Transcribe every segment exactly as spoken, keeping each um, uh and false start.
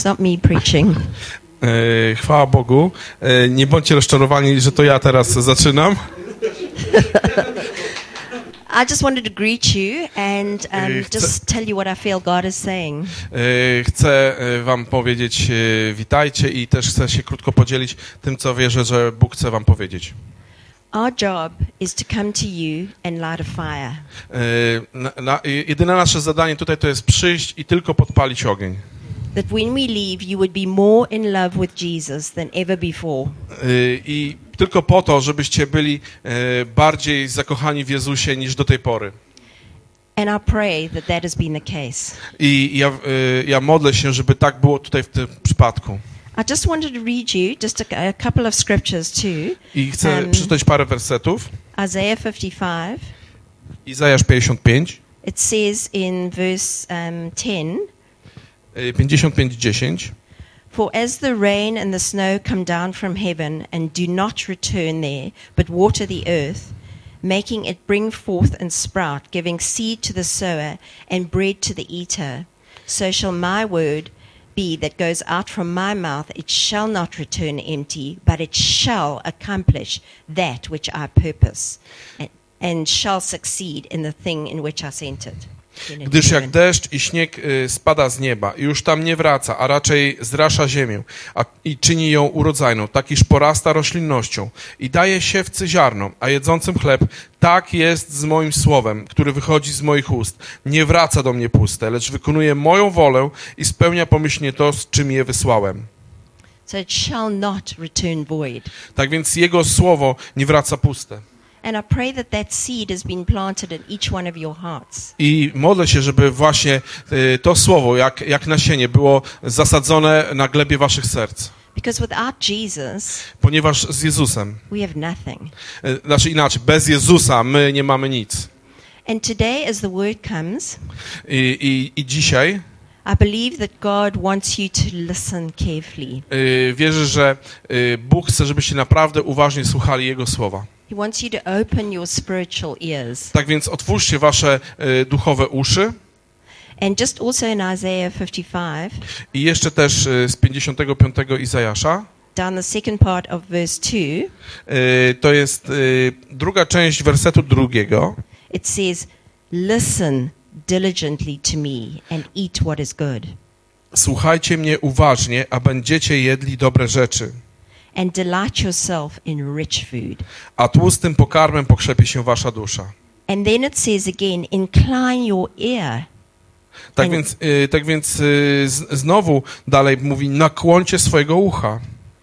It's not me preaching. E, chwała Bogu. E, nie bądźcie rozczarowani, że to ja teraz zaczynam. I just wanted to greet you and um, Chcę- just tell you what I feel God is saying. E, chcę e, wam powiedzieć e, witajcie i też chcę się krótko podzielić tym, co wierzę, że Bóg chce wam powiedzieć. Our job is to come to you and light a fire. E, na, na, jedyne nasze zadanie tutaj to jest przyjść i tylko podpalić ogień. That when we leave, you would be more in love with Jesus than ever before. E, I tylko po to, żebyście byli e, bardziej zakochani w Jezusie niż do tej pory. And I pray that that has been the case. I ja, e, ja modlę się, żeby tak było tutaj w tym przypadku. I just wanted to read you just a, a couple of scriptures too. I chcę Um, przeczytać parę wersetów. Isaiah fifty-five. Izajasz pięćdziesiąt pięć, It says in verse um, ten, e, pięćdziesiąt pięć dziesięć. For as the rain and the snow come down from heaven and do not return there, but water the earth, making it bring forth and sprout, giving seed to the sower and bread to the eater, so shall my word be that goes out from my mouth. It shall not return empty, but it shall accomplish that which I purpose, and, and shall succeed in the thing in which I sent it. Gdyż jak deszcz i śnieg y, spada z nieba i już tam nie wraca, a raczej zrasza ziemię a, i czyni ją urodzajną, tak iż porasta roślinnością i daje siewcy ziarno, a jedzącym chleb, tak jest z moim słowem, który wychodzi z moich ust. Nie wraca do mnie puste, lecz wykonuje moją wolę i spełnia pomyślnie to, z czym je wysłałem. So it shall not return void. Tak więc Jego słowo nie wraca puste. And I pray that that seed has been planted in each one of your hearts. I modlę się, żeby właśnie y, to słowo, jak, jak nasienie, było zasadzone na glebie waszych serc. Because without Jesus, Ponieważ z Jezusem, we have nothing. y, znaczy inaczej, bez Jezusa my nie mamy nic. And today, as the word comes, I, i, i dzisiaj I believe that God wants you to listen carefully. y, wierzę, że y, Bóg chce, żebyście naprawdę uważnie słuchali Jego słowa. He wants you to open your spiritual ears. Tak więc otwórzcie wasze y, duchowe uszy And just also in Isaiah fifty-five, i jeszcze też y, z pięćdziesiątego piątego Izajasza, down the second part of verse two, y, to jest y, druga część wersetu drugiego. it says, Listen diligently to me and eat what is good, Słuchajcie mnie uważnie, a będziecie jedli dobre rzeczy, and delight yourself in rich food. a tłustym pokarmem pokrzepie się wasza dusza. And then it says again, incline your ear. Tak And- więc, y, tak więc y, z, znowu dalej mówi, nakłońcie swojego ucha.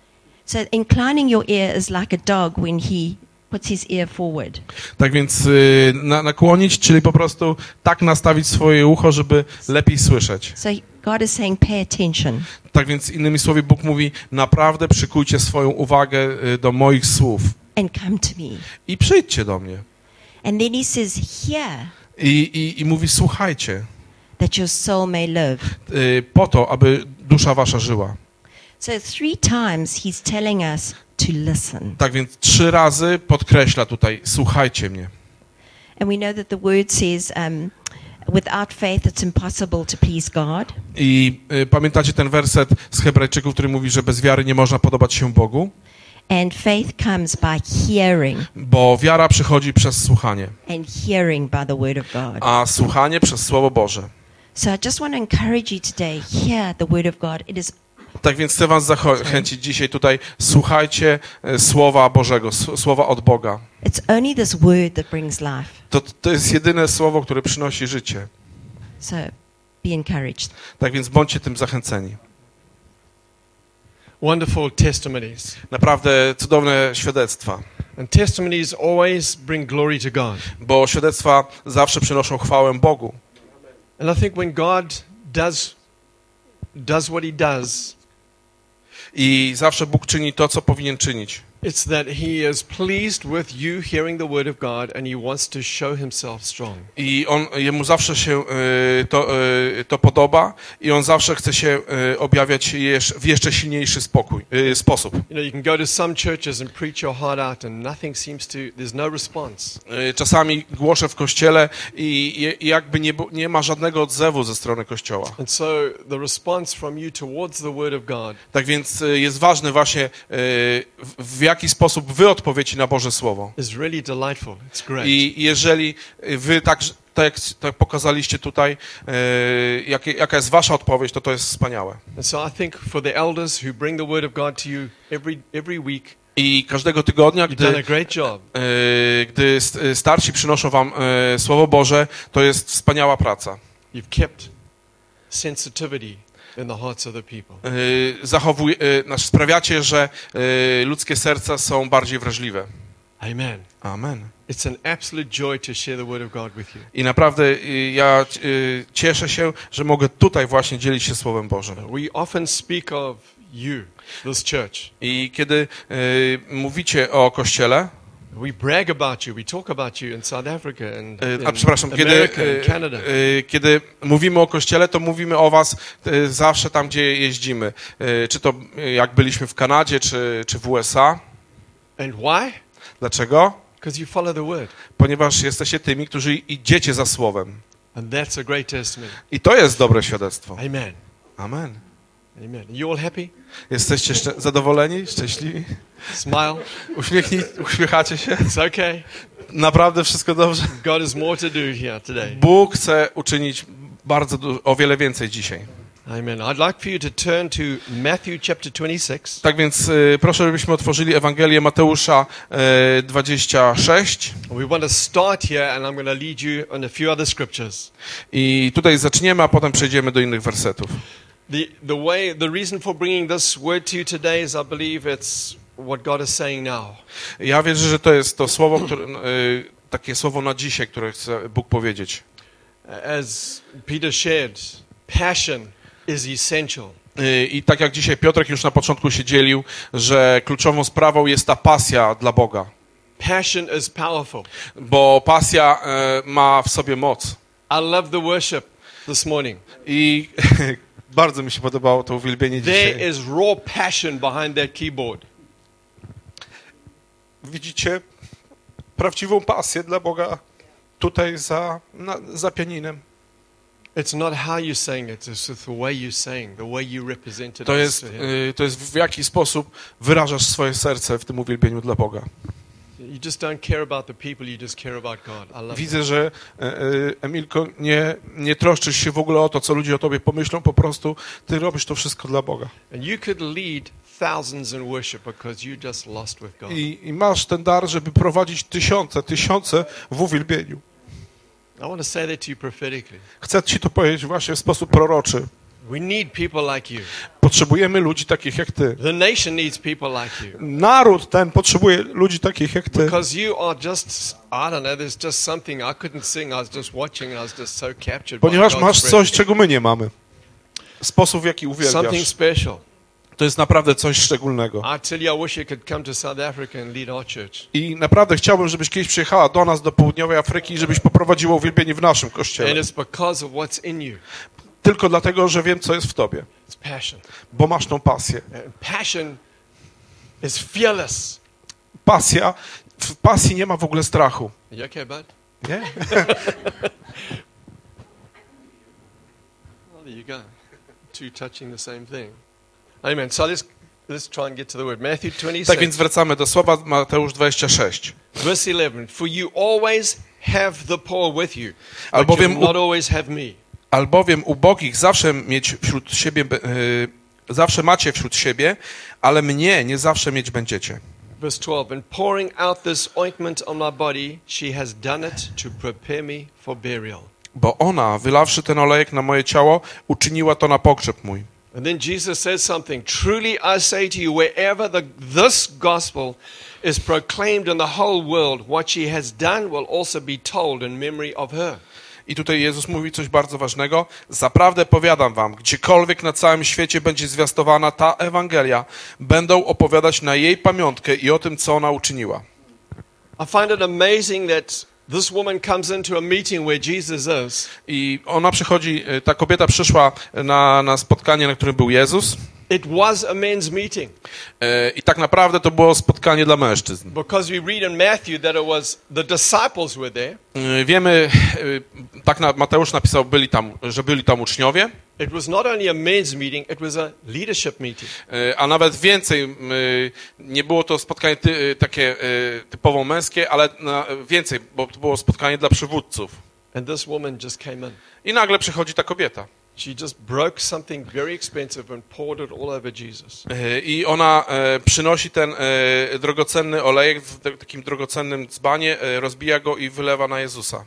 So inclining your ear is like a dog when he puts his ear forward. Tak więc y, na, nakłonić, czyli po prostu tak nastawić swoje ucho, żeby lepiej słyszeć. So God is saying, pay attention. Tak więc innymi słowy Bóg mówi, naprawdę przykujcie swoją uwagę y, do moich słów And come to me. i przyjdźcie do mnie. And then he says, hear I, i, i mówi, słuchajcie, that your soul may live. y, po to, aby dusza wasza żyła. So three times he's telling us to listen. Tak więc trzy razy podkreśla tutaj, słuchajcie mnie. And we know that the word says, um, without faith it's impossible to please God. I y, pamiętacie ten werset z Hebrajczyków, który mówi, że bez wiary nie można podobać się Bogu? And faith comes by hearing, Bo wiara przychodzi przez słuchanie, and hearing by the word of God. a słuchanie przez Słowo Boże. So I just want to encourage you today, hear the word of God. It is Tak więc chcę was zachęcić dzisiaj tutaj, słuchajcie e, Słowa Bożego, s- Słowa od Boga. it's only this word that brings life. To, to jest jedyne Słowo, które przynosi życie. So be encouraged. Tak więc bądźcie tym zachęceni. Wonderful testimonies. Naprawdę cudowne świadectwa, And testimonies always bring glory to God. bo świadectwa zawsze przynoszą chwałę Bogu. And I think when God does does what he does, I zawsze Bóg czyni to, co powinien czynić. It's that he is pleased with you hearing the word of God and he wants to show himself strong. I on, jemu zawsze się y, to, y, to podoba i on zawsze chce się y, objawiać jeż, w jeszcze silniejszy spokój, y, sposób. You know, you can go to some churches and preach your heart out and nothing seems to, there's no response. Y, czasami głoszę w kościele i, i jakby nie, bu- nie ma żadnego odzewu ze strony kościoła. And so the response from you towards the word of God Tak więc y, jest ważne właśnie y, w, w jaki sposób wy odpowiecie na Boże Słowo. is really delightful. It's great. I jeżeli wy tak, tak jak tak pokazaliście tutaj, y, jakie, jaka jest wasza odpowiedź, to to jest wspaniałe. And so I think for the elders who bring the word of God to you every every week, I każdego tygodnia, you've done a gdy, great job. y, gdy st- starsi przynoszą wam y, Słowo Boże, to jest wspaniała praca. You've kept sensitivity in the hearts of the people. Y, zachowuj, y, znaczy sprawiacie, że y, ludzkie serca są bardziej wrażliwe. Amen. Amen. It's an absolute joy to share the word of God with you. I naprawdę y, ja y, cieszę się, że mogę tutaj właśnie dzielić się Słowem Bożym. We often speak of you, this church. I kiedy y, mówicie o Kościele, We brag about you. We talk about you in South Africa and y, in a przepraszam, kiedy, America and y, Canada. y, kiedy mówimy o Kościele, to mówimy o was y, zawsze tam, gdzie jeździmy. Y, czy to y, jak byliśmy w Kanadzie, czy, czy w U S A. And why? Dlaczego? Because you follow the word. Ponieważ jesteście tymi, którzy idziecie za Słowem. And that's a great testimony. I to jest dobre świadectwo. Amen. Amen. Amen. Are you all happy? Jesteście szczę- zadowoleni, szczęśliwi? Smile. Uśmiechnij, uśmiechacie się? It's okay. Naprawdę wszystko dobrze? God has more to do here today. Bóg chce uczynić bardzo du- o wiele więcej dzisiaj. Amen. I'd like for you to turn to Matthew chapter twenty-six. Tak więc y, proszę, żebyśmy otworzyli Ewangelię Mateusza y, dwadzieścia sześć. We want to start here and I'm going to lead you on a few other scriptures. I tutaj zaczniemy, a potem przejdziemy do innych wersetów. The, the way, the reason for bringing this word to you today is I believe it's what God is saying now. Ja wierzę, że to jest to słowo, które, y, takie słowo na dzisiaj, które chce Bóg powiedzieć. As Peter shared, passion is essential. Y, I tak jak dzisiaj Piotrek już na początku się dzielił, że kluczową sprawą jest ta pasja dla Boga. Passion is powerful. Bo pasja y, ma w sobie moc. I love the worship this morning. I bardzo mi się podobało to uwielbienie There dzisiaj. is raw passion behind that keyboard. Widzicie prawdziwą pasję dla Boga tutaj za, na, za pianinem. It's not how you sang it, it's the way you sang, the way you represented To us jest, to Him. y, to jest w jaki sposób wyrażasz swoje serce w tym uwielbieniu dla Boga. You just don't care about the people, you just care about God. I love Widzę, że e, e, Emilko, nie, nie troszczysz się w ogóle o to, co ludzie o tobie pomyślą, po prostu ty robisz to wszystko dla Boga. it. And you could lead thousands in worship because you just lost with God. I, I masz ten dar, żeby prowadzić tysiące, tysiące w uwielbieniu. I want to say that to you prophetically. Chcę ci to powiedzieć właśnie w sposób proroczy. We need people like you. Potrzebujemy ludzi takich jak ty. The nation needs people like you. Naród ten potrzebuje ludzi takich jak ty. Because you are just, I don't know, there's just something. I couldn't sing, I was just watching, I was just so captured Ponieważ by masz God's coś, presence. czego my nie mamy. Sposób, w jaki Something uwielbiasz. special. To jest naprawdę coś szczególnego. I tell you, I wish you could come to South Africa and lead our church. I naprawdę chciałbym, żebyś kiedyś przyjechała do nas, do południowej Afryki i żebyś poprowadziła uwielbienie w naszym And kościele. it's because of what's in you. Tylko dlatego, że wiem, co jest w tobie. It's passion. Bo masz tą pasję. And passion is fearless. Pasja, w pasji nie ma w ogóle strachu. Are you okay, bud? Nie? Well, there you go. Two touching the same thing. Amen. So let's let's try and get to the word. Matthew Tak twenty-six, więc wracamy do słowa Mateusz dwadzieścia sześć. verse eleven. For you always have the poor with you, but Albowiem you u- not always have me. Albowiem ubogich zawsze mieć wśród siebie, yy, zawsze macie wśród siebie, ale mnie nie zawsze mieć będziecie. Verse twelve. And pouring out this ointment on my body, she has done it to prepare me for burial. Bo ona, wylawszy ten olejek na moje ciało, uczyniła to na pogrzeb mój. And then Jesus says something. Truly I say to you, wherever the, this gospel is proclaimed in the whole world, what she has done will also be told in memory of her. I tutaj Jezus mówi coś bardzo ważnego. Zaprawdę powiadam wam, gdziekolwiek na całym świecie będzie zwiastowana ta Ewangelia, będą opowiadać na jej pamiątkę i o tym, co ona uczyniła. I find it amazing that this woman comes into a meeting where Jesus is. I ona przychodzi, ta kobieta przyszła na, na spotkanie, na którym był Jezus. It was a men's meeting. E, I tak naprawdę to było spotkanie dla mężczyzn. Because we read in Matthew that it was the disciples were there. E, Wiemy, e, tak na, Mateusz napisał, byli tam, że byli tam uczniowie. It was not only a men's meeting, it was a leadership meeting. E, A nawet więcej, e, nie było to spotkanie ty, takie e, typowo męskie, ale na, więcej, bo to było spotkanie dla przywódców. And this woman just came in. I nagle przychodzi ta kobieta. She just broke something very expensive and poured it all over Jesus. E, I ona e, przynosi ten e, drogocenny olejek w t- takim drogocennym dzbanie, e, rozbija go i wylewa na Jezusa.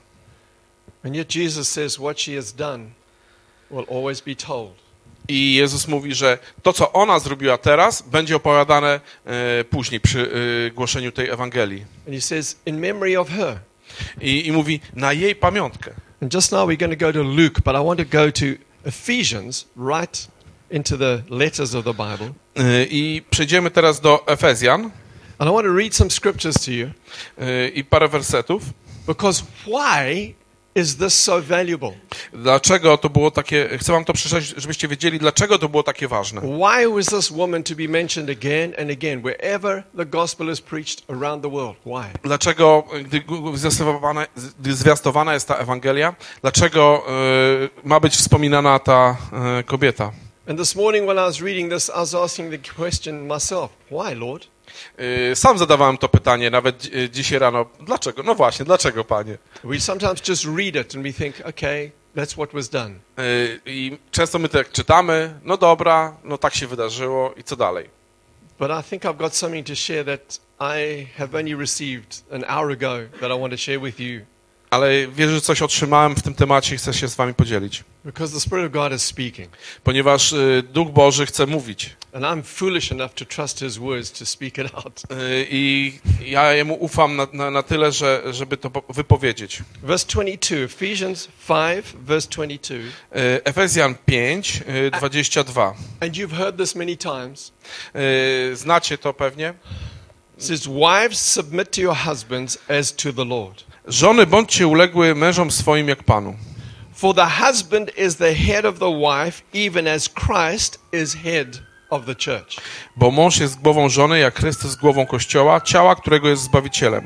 And yet Jesus says what she has done will always be told. I Jezus mówi, że to, co ona zrobiła teraz, będzie opowiadane e, później przy e, głoszeniu tej Ewangelii. And he says, in memory of her. I, I mówi, na jej pamiątkę. And just now we're going to go to Luke, but I want to go to Ephesians, right into the letters of the Bible. E, I przejdziemy teraz do Efezjan And I want to read some scriptures to you. e, i parę wersetów. Because why is this so valuable? Dlaczego to było takie, chcę wam to przeczytać, żebyście wiedzieli, dlaczego to było takie ważne. Why was this woman to be mentioned again and again, wherever the gospel is preached around the world? Why? Dlaczego, gdy zwiastowana, gdy zwiastowana jest ta Ewangelia, dlaczego e, ma być wspominana ta e, kobieta? And this morning when I was reading this, I was asking the question myself, why, Lord? E, sam zadawałem to pytanie, nawet e, dzisiaj rano. Dlaczego? No właśnie, dlaczego, Panie? We sometimes just read it and we think, okay, that's what was done. E, I często my tak czytamy, no dobra, no tak się wydarzyło i co dalej? But I think I've got something to share that I have only received an hour ago that I want to share with you. Ale wierzę, że coś otrzymałem w tym temacie i chcę się z wami podzielić. Because the Spirit of God is speaking. Ponieważ e, Duch Boży chce mówić. And I'm foolish enough to trust His words to speak it out. E, I ja Jemu ufam na, na, na tyle, że, żeby to po- wypowiedzieć. Verse twenty-two, Ephesians five, verse twenty-two. E, Efezjan pięć, e, dwadzieścia dwa. And you've heard this many times. E, Znacie to pewnie. It says, wives, submit to your husbands as to the Lord. Żony, bądźcie uległe mężom swoim jak Panu. For the husband is the head of the wife, even as Christ is head of the church. Bo mąż jest głową żony, jak Chrystus głową Kościoła, ciała, którego jest Zbawicielem.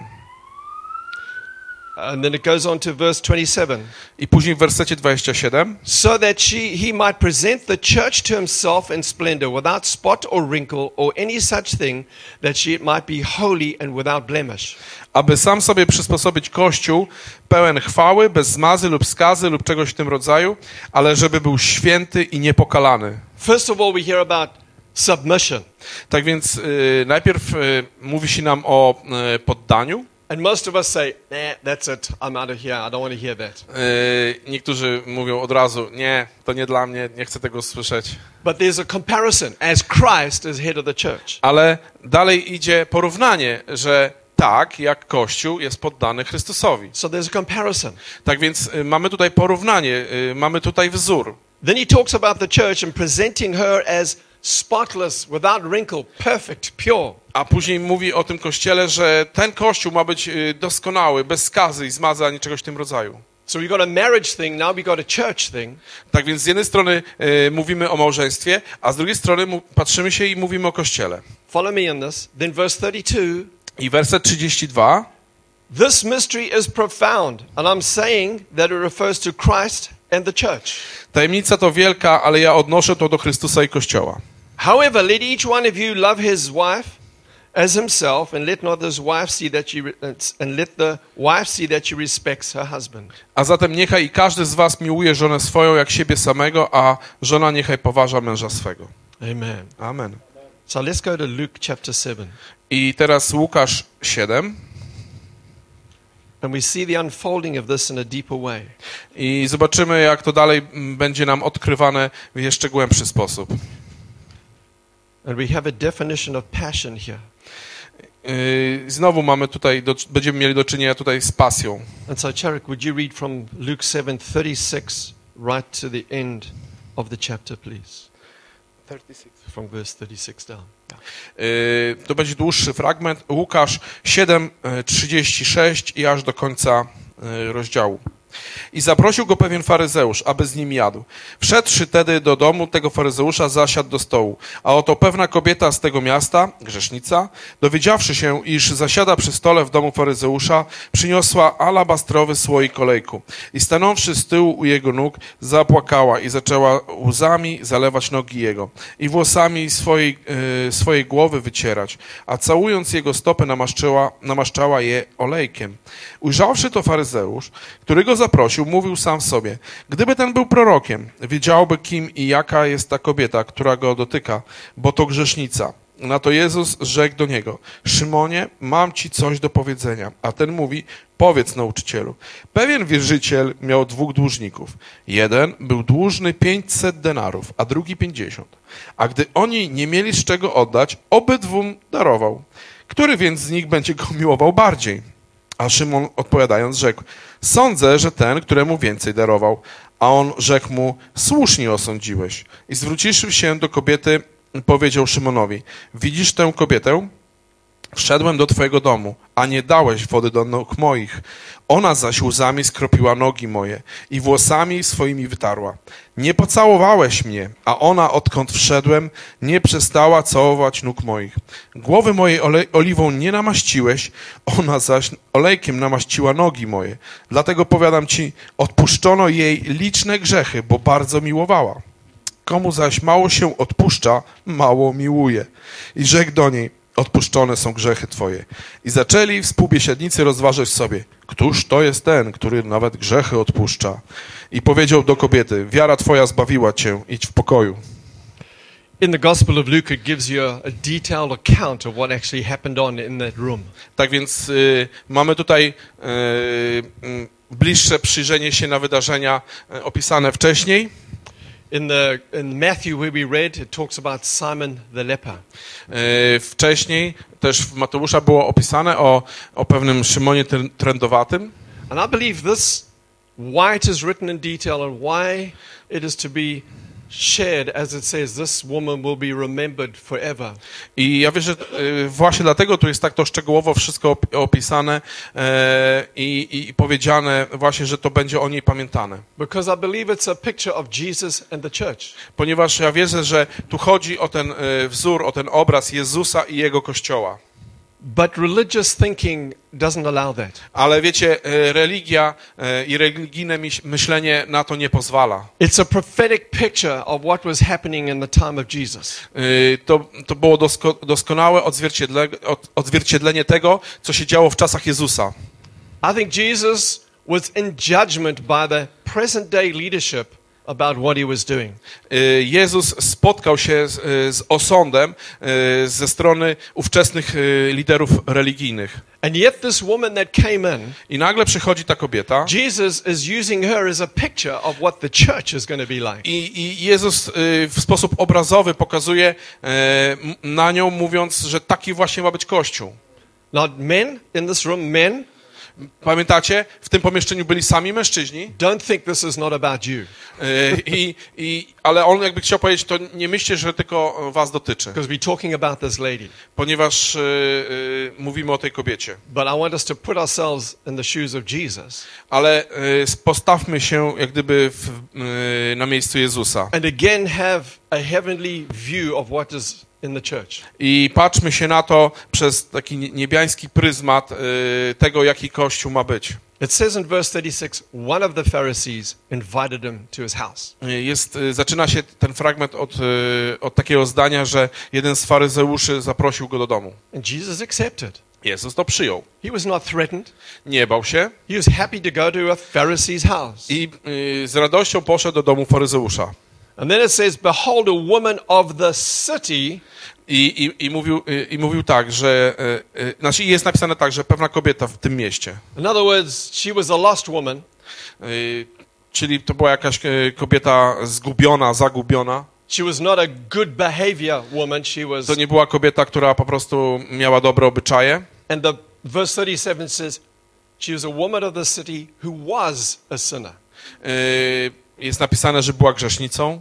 And then it goes on to verse twenty-seven. I później w wersecie dwudziestym siódmym. So that she, he might present the church to himself in splendor, without spot or wrinkle or any such thing, that she might be holy and without blemish. Aby sam sobie przysposobić Kościół, pełen chwały, bez zmazy lub skazy lub czegoś w tym rodzaju, ale żeby był święty i niepokalany. First of all, we hear about submission. Tak więc y, najpierw y, mówi się nam o y, poddaniu. And most of us say, nah, that's it, I'm out of here, I don't want to hear that. Y, niektórzy mówią od razu, nie, to nie dla mnie, nie chcę tego słyszeć. But there's a comparison, as Christ is head of the church. Ale dalej idzie porównanie, że tak, jak Kościół jest poddany Chrystusowi. So there's a comparison. Tak więc y, mamy tutaj porównanie, y, mamy tutaj wzór. Then he talks about the church and presenting her as spotless, without wrinkle, perfect, pure. A później mówi o tym Kościele, że ten Kościół ma być y, doskonały, bez skazy i zmazy, ani czegoś w tym rodzaju. So we got a marriage thing, now we got a church thing. Tak więc z jednej strony y, mówimy o małżeństwie, a z drugiej strony mu, patrzymy się i mówimy o Kościele. Follow me in this. Then verse thirty-two. I werset trzydziesty dwa. This mystery is profound, and I'm saying that it refers to Christ and the church. Tajemnica to wielka, ale ja odnoszę to do Chrystusa i Kościoła. However, let each one of you love his wife as himself, and let not his wife see that she and let the wife see that she respects her husband. A zatem niechaj i każdy z was miłuje żonę swoją jak siebie samego, a żona niechaj poważa męża swego. Amen. Amen. So let's go to Luke chapter seven. I teraz Łukasz siedem. And we see the unfolding of this in a deeper way. I zobaczymy, jak to dalej będzie nam odkrywane w jeszcze głębszy sposób. And we have a definition of passion here. Yy, znowu mamy tutaj, do, będziemy mieli do czynienia tutaj z pasją. And so, Charek, would you read from Luke seven thirty-six right to the end of the chapter, please? From verse thirty-six down. Yy, to będzie dłuższy fragment. Łukasz siedem trzydzieści sześć i aż do końca yy, rozdziału. I zaprosił go pewien faryzeusz, aby z nim jadł. Wszedłszy tedy do domu tego faryzeusza, zasiadł do stołu. A oto pewna kobieta z tego miasta, grzesznica, dowiedziawszy się, iż zasiada przy stole w domu faryzeusza, przyniosła alabastrowy słoik olejku. I stanąwszy z tyłu u jego nóg, zapłakała i zaczęła łzami zalewać nogi jego i włosami swojej, yy, swojej głowy wycierać, a całując jego stopy namaszczała, namaszczała je olejkiem. Ujrzawszy to faryzeusz, który go zaprosił, mówił sam sobie: gdyby ten był prorokiem, wiedziałby, kim i jaka jest ta kobieta, która go dotyka, bo to grzesznica. Na to Jezus rzekł do niego: Szymonie, mam ci coś do powiedzenia. A ten mówi: powiedz, nauczycielu. Pewien wierzyciel miał dwóch dłużników. Jeden był dłużny pięćset denarów, a drugi pięćdziesiąt. A gdy oni nie mieli z czego oddać, obydwum darował. Który więc z nich będzie go miłował bardziej? A Szymon odpowiadając rzekł: sądzę, że ten, któremu więcej darował. A on rzekł mu: słusznie osądziłeś. I zwróciwszy się do kobiety, powiedział Szymonowi: widzisz tę kobietę? Wszedłem do twojego domu, a nie dałeś wody do nóg moich. Ona zaś łzami skropiła nogi moje i włosami swoimi wytarła. Nie pocałowałeś mnie, a ona, odkąd wszedłem, nie przestała całować nóg moich. Głowy mojej ole- oliwą nie namaściłeś, ona zaś olejkiem namaściła nogi moje. Dlatego powiadam ci, odpuszczono jej liczne grzechy, bo bardzo miłowała. Komu zaś mało się odpuszcza, mało miłuje. I rzekł do niej: odpuszczone są grzechy twoje. I zaczęli współbiesiadnicy rozważać sobie, któż to jest ten, który nawet grzechy odpuszcza. I powiedział do kobiety: wiara twoja zbawiła cię, idź w pokoju. In the Gospel of Luke, it gives you a, a detailed account of what actually happened on in that room. Tak więc y, mamy tutaj y, y, bliższe przyjrzenie się na wydarzenia y, opisane wcześniej. In the in Matthew, where we read, it talks about Simon the leper. Y, wcześniej też w Mateusza było opisane o, o pewnym Szymonie trędowatym. And I believe this, why it is written in detail and why it is to be shared, as it says, this woman will be remembered forever. I ja wierzę, y, właśnie dlatego tu jest tak to szczegółowo wszystko op- opisane e, i, i powiedziane właśnie, że to będzie o niej pamiętane. Because I believe it's a picture of Jesus and the church. Ponieważ ja wierzę, że tu chodzi o ten y, wzór, o ten obraz Jezusa i Jego Kościoła. But religious thinking doesn't allow that. Ale wiecie, y, religia y, i religijne miś- myślenie na to nie pozwala. It's a prophetic picture of what was happening in the time of Jesus. Y, to, to było dosko- doskonałe odzwierciedle- od- odzwierciedlenie tego, co się działo w czasach Jezusa. I think Jesus was in judgment by the present day leadership about what he was doing. Y, Jezus spotkał się z, y, z osądem y, ze strony ówczesnych y, liderów religijnych. And yet this woman that came in, I nagle przychodzi ta kobieta Jesus is using her as a picture of what the church is going to be like. i, i Jezus y, w sposób obrazowy pokazuje y, m- na nią, mówiąc, że taki właśnie ma być Kościół. Now men in this room, men, Pamiętacie? W tym pomieszczeniu byli sami mężczyźni, don't think this is not about you. y, i, i, ale on jakby chciał powiedzieć, to nie myślcie, że tylko was dotyczy, Because we're talking about this lady. ponieważ y, y, mówimy o tej kobiecie. But I want us to put ourselves in the shoes of Jesus. Ale y, postawmy się jak gdyby w, y, na miejscu Jezusa And again have a heavenly view of what is in the church. i patrzmy się na to przez taki niebiański pryzmat y, tego, jaki Kościół ma być. It says in verse thirty-six, one of the Pharisees invited him to his house. Y, Jest, y, zaczyna się ten fragment od, y, od takiego zdania, że jeden z faryzeuszy zaprosił go do domu. And Jesus accepted. Jezus to przyjął. He was not threatened. Nie bał się He was happy to go to a Pharisee's house. i y, z radością poszedł do domu faryzeusza. And then it says, behold, a woman of the city. I, i, i, mówił, y, I mówił tak, że, y, y, znaczy jest napisane tak, że pewna kobieta w tym mieście, In other words, she was a lost woman. y, czyli to była jakaś y, kobieta zgubiona, zagubiona. She was not a good behavior woman. She was, To nie była kobieta, która po prostu miała dobre obyczaje. and the verse thirty-seven says, she was a woman of the city who was a sinner. Yy, Jest napisane, że była grzesznicą.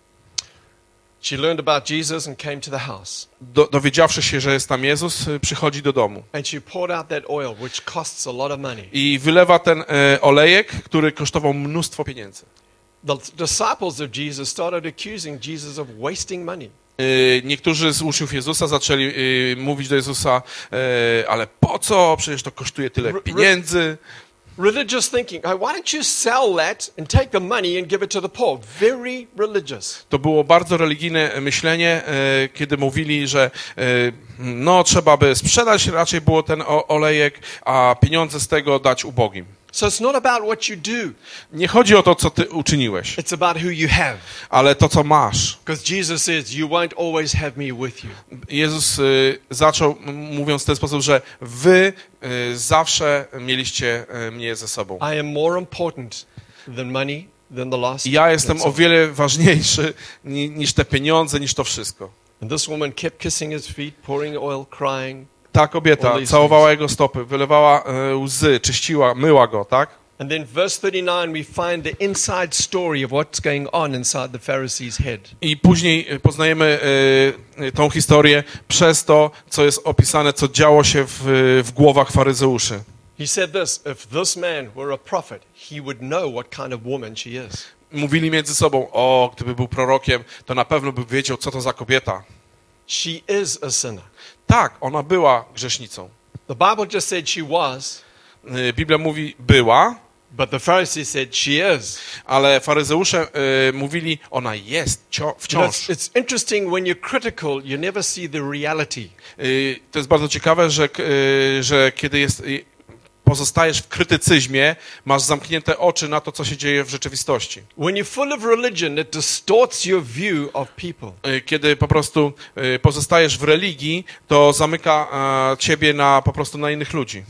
She learned about Jesus and came to the house. Do, dowiedziawszy się, że jest tam Jezus, y, przychodzi do domu And she poured out that oil, which costs a lot of money. i wylewa ten e, olejek, który kosztował mnóstwo pieniędzy. The disciples of Jesus started accusing Jesus of wasting money. Y, Niektórzy z uczniów Jezusa zaczęli y, mówić do Jezusa, y, ale po co? Przecież to kosztuje tyle pieniędzy. Religious thinking. Oh, why don't you sell that and take the money and give it to the poor? Very religious. To było bardzo religijne myślenie, y, kiedy mówili, że y, no trzeba by sprzedać raczej było ten o, olejek, a pieniądze z tego dać ubogim. So it's not about what you do. Nie chodzi o to, co ty uczyniłeś, It's about who you have. ale to, co masz. Because Jesus says, you won't always have me with you. Jezus y, zaczął m, mówiąc w ten sposób, że wy y, zawsze mieliście y, mnie ze sobą. I am more important than money, than the lost. I ja jestem That's o all. wiele ważniejszy ni, niż te pieniądze, niż to wszystko. And this woman kept kissing his feet, pouring oil, crying. Ta kobieta całowała jego stopy, wylewała y, łzy, czyściła, myła go, tak? And then verse thirty-nine, we find the inside story of what's going on inside the Pharisee's head. I później y, poznajemy y, y, tą historię przez to, co jest opisane, co działo się w, w głowach faryzeuszy. He said this, if this man were a prophet, he would know what kind of woman she is. Mówili między sobą, o, gdyby był prorokiem, to na pewno by wiedział, co to za kobieta. She is a sinner. Tak, ona była grzesznicą. The Bible just said she was, Y, Biblia mówi była, but the Pharisees said she is. ale faryzeusze y, mówili, ona jest cio- You know, wciąż. it's, it's interesting when you're critical, you never see the reality. Y, To jest bardzo ciekawe, że, k- y, że kiedy jest, y, pozostajesz w krytycyzmie, masz zamknięte oczy na to, co się dzieje w rzeczywistości. When you're full of religion, it distorts your view of people. Y, Kiedy po prostu y, pozostajesz w religii, to zamyka e, ciebie na, po prostu na innych ludzi.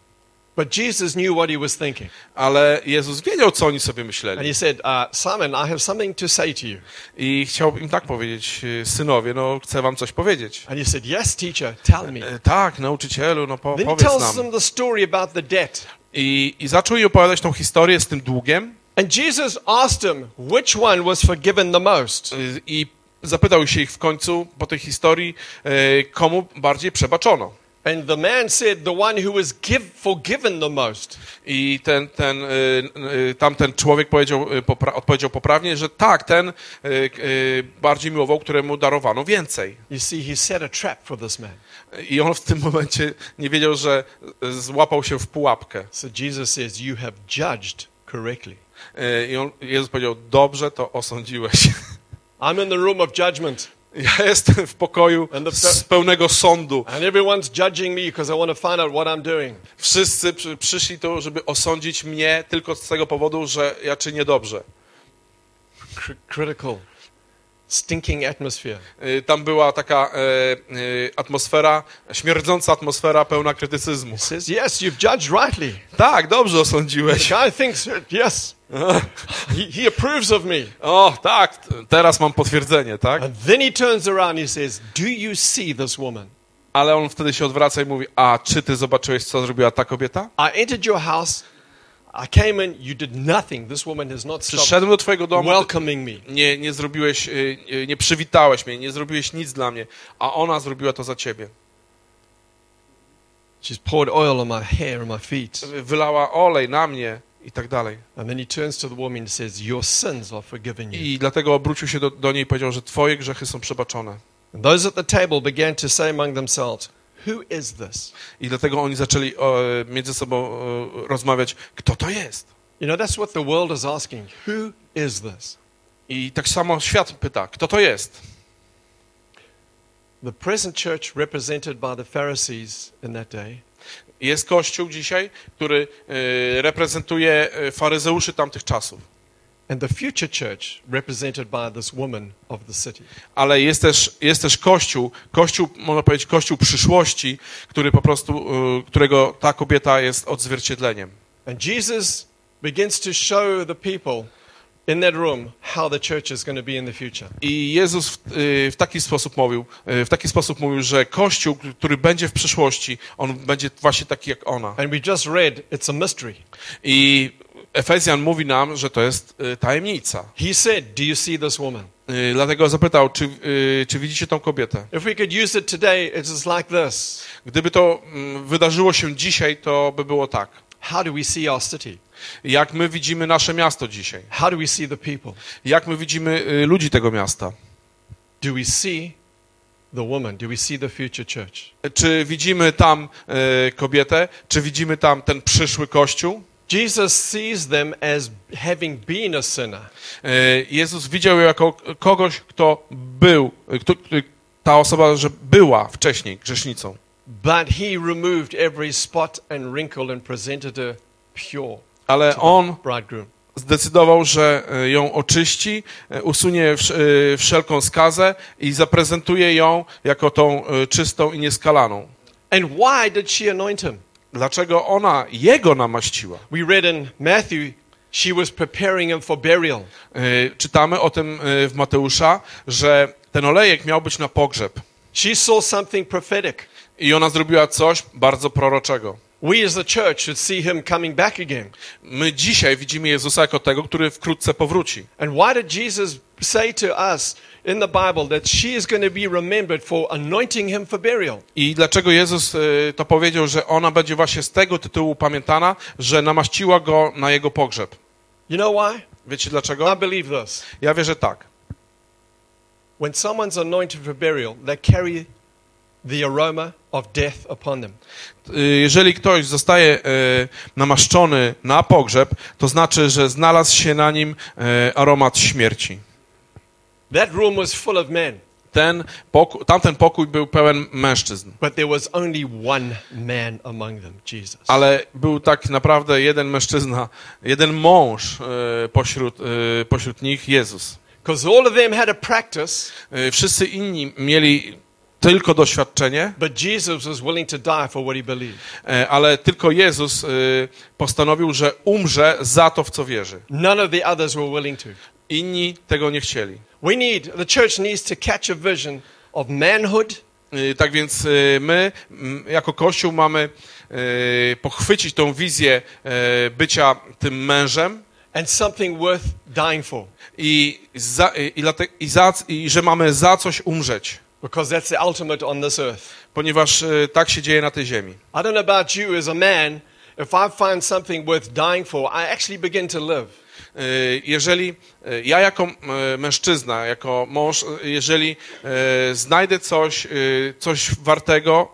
But Jesus knew what he was thinking. Ale Jezus wiedział, co oni sobie And myśleli. he said, uh, Simon, I have something to say to you. I chciał im tak powiedzieć, y, synowie, no chcę wam coś powiedzieć. And he said, yes, teacher, tell me. E, Tak, nauczycielu, no po, Then he powiedz tells nam. them the story about the debt. I, I zaczął jej opowiadać tą historię z tym długiem And Jesus asked him, which one was forgiven the most? y, i zapytał się ich w końcu po tej historii, y, komu bardziej przebaczono. And the man said, the one who was give, forgiven the most. I ten, ten, y, y, tamten człowiek powiedział, y, popra- odpowiedział poprawnie, że tak, ten y, y, bardziej miłował, któremu darowano więcej. You see, he set a trap for this man. I on w tym momencie nie wiedział, że y, złapał się w pułapkę. So Jesus says, you have judged correctly. Y, I on, Jezus powiedział, dobrze to osądziłeś. I'm in the room of judgment. Ja jestem w pokoju And the- z pełnego sądu. And everyone's judging me because I want to find out what I'm doing. Wszyscy przy, przyszli tu, żeby osądzić mnie tylko z tego powodu, że ja czynię dobrze. Cr- critical, stinking atmosphere. Y, Tam była taka e, e, atmosfera, śmierdząca atmosfera pełna krytycyzmu. He says, yes, you've judged rightly. Tak, dobrze The osądziłeś. guy thinks, yes, he, he approves of me. O, tak, t- teraz mam potwierdzenie, tak? And then he turns around and he says, do you see this woman? Ale on wtedy się odwraca i mówi, a czy ty zobaczyłeś, co zrobiła ta kobieta? I entered your house. I came in. You did nothing. This woman has not stopped Przyszedłem do twojego domu, ty welcoming me. nie, nie zrobiłeś, y, y, nie przywitałeś mnie, nie zrobiłeś nic dla mnie, a ona zrobiła to za ciebie. She's poured oil on my hair and my feet. Wylała olej na mnie i tak dalej. And then he turns to the woman and says, your sins are forgiven you. I dlatego obrócił się do, do niej i powiedział, że twoje grzechy są przebaczone. And those at the table began to say among themselves, who is this? I dlatego oni zaczęli o, między sobą o, rozmawiać, kto to jest. You know, that's what the world is asking. Who is this? I tak samo świat pyta, kto to jest. The present church represented by the Pharisees in that day Jest Kościół dzisiaj, który y, reprezentuje y, faryzeuszy tamtych czasów. and the future church represented by this woman of the city. Ale jest też, jest też Kościół, Kościół, można powiedzieć, Kościół przyszłości, który po prostu, y, którego ta kobieta jest odzwierciedleniem. And Jesus begins to show the people in that room how the church is going to be in the future. I Jezus w, y, w taki sposób mówił, y, w taki sposób mówił, że Kościół, który będzie w przyszłości, on będzie właśnie taki jak ona. And we just read, it's a mystery. I Efezjan mówi nam, że to jest y, tajemnica. He said, do you see this woman? Y, dlatego zapytał, czy, y, czy widzicie tą kobietę? If we could use it today, it is like this. Gdyby to mm, wydarzyło się dzisiaj, to by było tak. How do we see our city? Jak my widzimy nasze miasto dzisiaj? How do we see the people? Jak my widzimy y, ludzi tego miasta? Do we see the woman? Do we see the future church? Czy widzimy tam y, kobietę? Czy widzimy tam ten przyszły Kościół? Jesus sees them as having been a sinner. Y, Jezus widział ją jako kogoś, kto był, kto, ta osoba, że była wcześniej grzesznicą. But he removed every spot and wrinkle and presented her pure Ale to on the bridegroom. zdecydował, że ją oczyści, usunie wszelką skazę i zaprezentuje ją jako tą czystą i nieskalaną. And why did she anoint him? Dlaczego ona jego namaściła? We read in Matthew, she was preparing him for burial. Czytamy o tym w Mateusza, że ten olejek miał być na pogrzeb. She saw something prophetic. I ona zrobiła coś bardzo proroczego. We as the church should see him coming back again. My dzisiaj widzimy Jezusa jako tego, który wkrótce powróci. And why did Jesus say to us in the Bible that she is going to be remembered for anointing him for burial? I dlaczego Jezus y, to powiedział, że ona będzie właśnie z tego tytułu pamiętana, że namaściła go na jego pogrzeb? You know why? Wiecie I dlaczego? believe this. Ja wierzę tak. When someone's anointed for burial, they carry the aroma of death upon them. Y, Jeżeli ktoś zostaje y, namaszczony na pogrzeb, to znaczy, że znalazł się na nim y, aromat śmierci. That room was full of men, Ten pokój, tamten pokój był pełen mężczyzn, but there was only one man among them, Jesus. ale był tak naprawdę jeden mężczyzna, jeden mąż y, pośród, y, pośród nich, Jezus. Because all of them had a practice, Y, Wszyscy inni mieli tylko doświadczenie, but Jesus was willing to die for what he believed. y, ale tylko Jezus y, postanowił, że umrze za to, w co wierzy. None of the others were willing to. Inni tego nie chcieli. We need, the church needs to catch a vision of manhood, Y, Tak więc y, my m, jako Kościół mamy y, pochwycić tą wizję y, bycia tym mężem and something worth dying for, i, za, i, i, dlate- i, za, i że mamy za coś umrzeć, because that's the ultimate on this earth. ponieważ y, tak się dzieje na tej ziemi. I don't know about you as a man, if I find something worth dying for, I actually begin to live. Y, Jeżeli y, ja jako y, mężczyzna, jako mąż, y, jeżeli y, znajdę coś, y, coś wartego,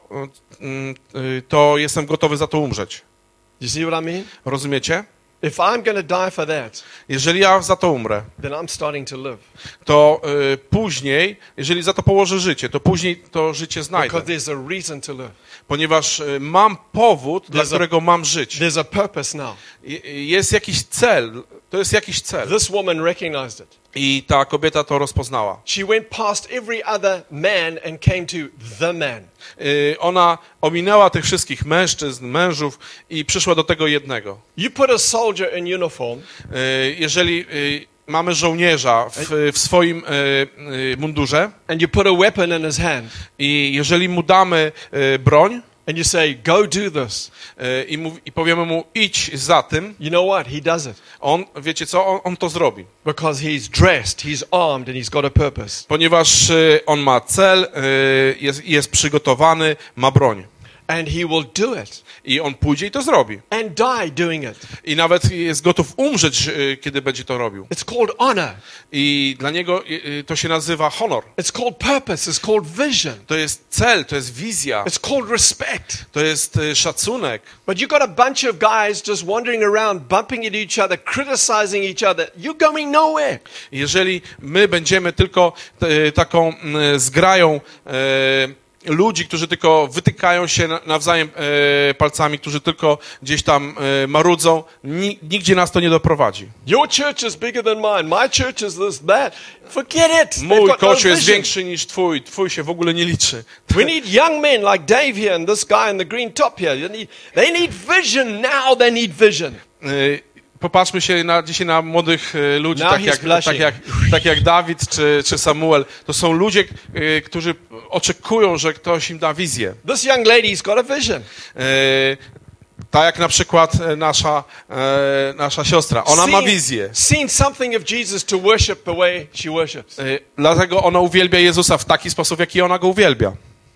y, y, to jestem gotowy za to umrzeć. You see what I mean? Rozumiecie? If I'm going to die for that, Jeżeli ja za to umrę, then I'm starting to live, to y, później, jeżeli za to położę życie, to później to życie znajdę. because there's a reason to live. Ponieważ y, mam powód, dla There's a- którego mam żyć. There's a purpose now. I- Jest jakiś cel, to jest jakiś cel. This woman recognized it. I ta kobieta to rozpoznała. She went past every other man and came to the man. Y, Ona ominęła tych wszystkich mężczyzn, mężów i przyszła do tego jednego. You put a soldier in uniform, Y, Jeżeli y, mamy żołnierza w, w swoim y, y, mundurze and you put a weapon in his hand, i jeżeli mu damy y, broń and you say, go do this, y, i, mów, i powiemy mu idź za tym, you know what? He does it. on, wiecie co, on, on to zrobi. Because he's dressed, he's armed, and he's got a purpose. Ponieważ y, on ma cel, y, jest, jest przygotowany, ma broń. And he will do it. I on pójdzie i to zrobi. And die doing it. I nawet jest gotów umrzeć, y, kiedy będzie to robił. It's called honor. I dla niego y, y, to się nazywa honor. It's called purpose. It's called vision. To jest cel, to jest wizja, It's called respect. to jest y, szacunek. But you got a bunch of guys just wandering around, bumping into each other, criticizing each other. You're going nowhere. Jeżeli my będziemy tylko y, taką y, zgrają y, ludzi, którzy tylko wytykają się na- nawzajem e, palcami, którzy tylko gdzieś tam e, marudzą, ni, nigdzie nas to nie doprowadzi. Your church is bigger than mine. My church is this, that. Forget it. They've Mój got no kościół jest vision. większy niż twój, twój się w ogóle nie liczy. We need young men like Dave here and this guy in the green top here. They need, they need vision now. They need vision. E, popatrzmy się na, dzisiaj na młodych e, ludzi, Now tak he's jak, blushing. tak, jak, tak jak Dawid czy, czy Samuel. To są ludzie, e, którzy oczekują, że ktoś im da wizję. This young lady's got a vision. E, tak jak na przykład e, nasza, e, nasza siostra. Ona ma Seen- wizję. Seen something of Jesus to worship the way she worships. E, dlatego ona uwielbia Jezusa w taki sposób, w jaki ona go uwielbia.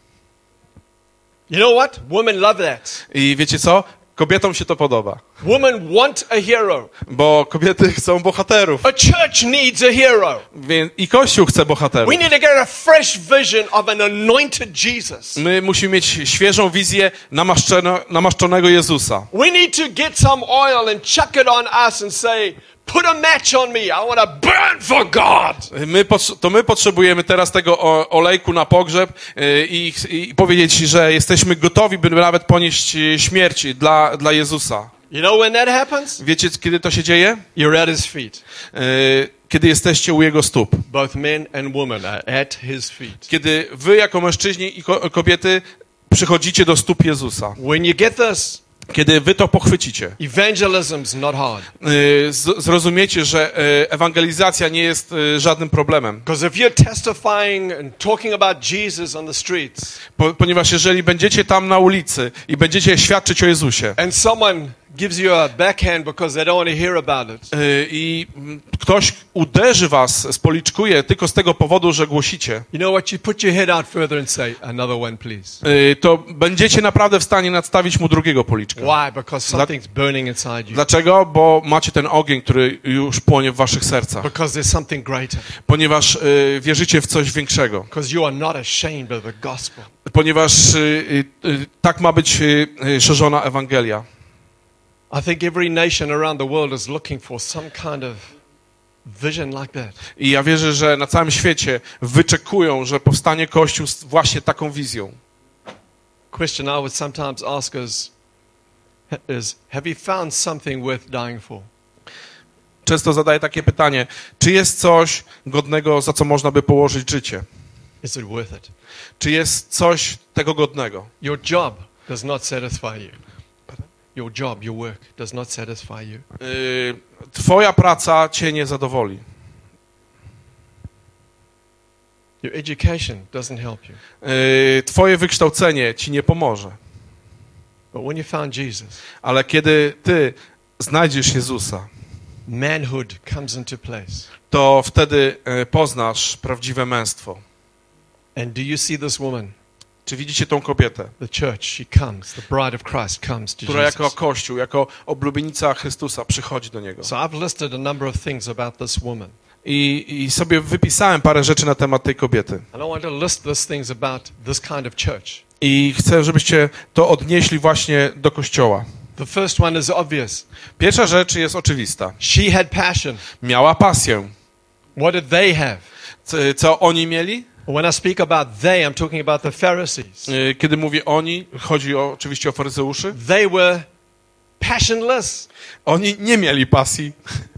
You know what? Women love that. I wiecie co? Kobietom się to podoba. Women want a hero. Bo kobiety chcą bohaterów. A church needs a hero. Więc i Kościół chce bohaterów. We need to get a fresh vision of an anointed Jesus. My musimy mieć świeżą wizję namaszczone, namaszczonego Jezusa. We need to get some oil and chuck it on us and say, put a match on me. I want to burn for God. My, pot- to my potrzebujemy teraz tego o- olejku na pogrzeb y, i, i powiedzieć, że jesteśmy gotowi, by nawet ponieść y, śmierć dla, dla Jezusa. You know when that happens? Wiecie, kiedy to się dzieje? You're at his feet. Y, kiedy jesteście u Jego stóp. Both men and women are at his feet. Kiedy wy jako mężczyźni i ko- kobiety przychodzicie do stóp Jezusa. When you get this, Kiedy wy to pochwycicie. evangelism's not hard. Y, z- zrozumiecie, że y, ewangelizacja nie jest y, żadnym problemem. Because if you're testifying and talking about Jesus on the streets, Po, ponieważ jeżeli będziecie tam na ulicy i będziecie świadczyć o Jezusie and someone gives you a backhand because they don't want to hear about it, y, i mm, ktoś uderzy was, spoliczkuje tylko z tego powodu, że głosicie, you know what? You put your head out further and say, another one, please. y, to będziecie naprawdę w stanie nadstawić mu drugiego policzka. Why? Because something's burning inside you. Dlaczego? Bo macie ten ogień, który już płonie w waszych sercach. Because there's something greater. Ponieważ y, wierzycie w coś większego. Because you are not ashamed of the gospel. Ponieważ y, y, y, tak ma być y, y, szerzona Ewangelia. I think every nation around the world is looking for some kind of vision like that. I ja wierzę, że na całym świecie wyczekują, że powstanie Kościół z właśnie taką wizją. Question I would sometimes ask is, is have you found something worth dying for? Często zadaję takie pytanie, czy jest coś godnego, za co można by położyć życie? Is it worth it? Czy jest coś tego godnego? Your job does not satisfy you. Your job, your work does not satisfy you. Yy, twoja praca cię nie zadowoli. Your education doesn't help you. Yy, twoje wykształcenie ci nie pomoże. But when you found Jesus, Ale kiedy ty znajdziesz Jezusa, manhood comes into place. to wtedy yy, poznasz prawdziwe męstwo. And do you see this woman? Czy widzicie tą kobietę, The church, she comes, the bride of Christ comes to która jako Jesus. Kościół, jako oblubienica Chrystusa przychodzi do Niego? So I've listed a number of things about this woman. I, I sobie wypisałem parę rzeczy na temat tej kobiety. And I want to list these things about this kind of church. I chcę, żebyście to odnieśli właśnie do Kościoła. The first one is obvious. Pierwsza rzecz jest oczywista. She had passion. Miała pasję. What did they have? C- Co oni mieli? When I speak about they, I'm talking about the Pharisees. Y, Kiedy mówię oni, chodzi o, oczywiście o faryzeuszy. They were passionless. Oni nie mieli pasji.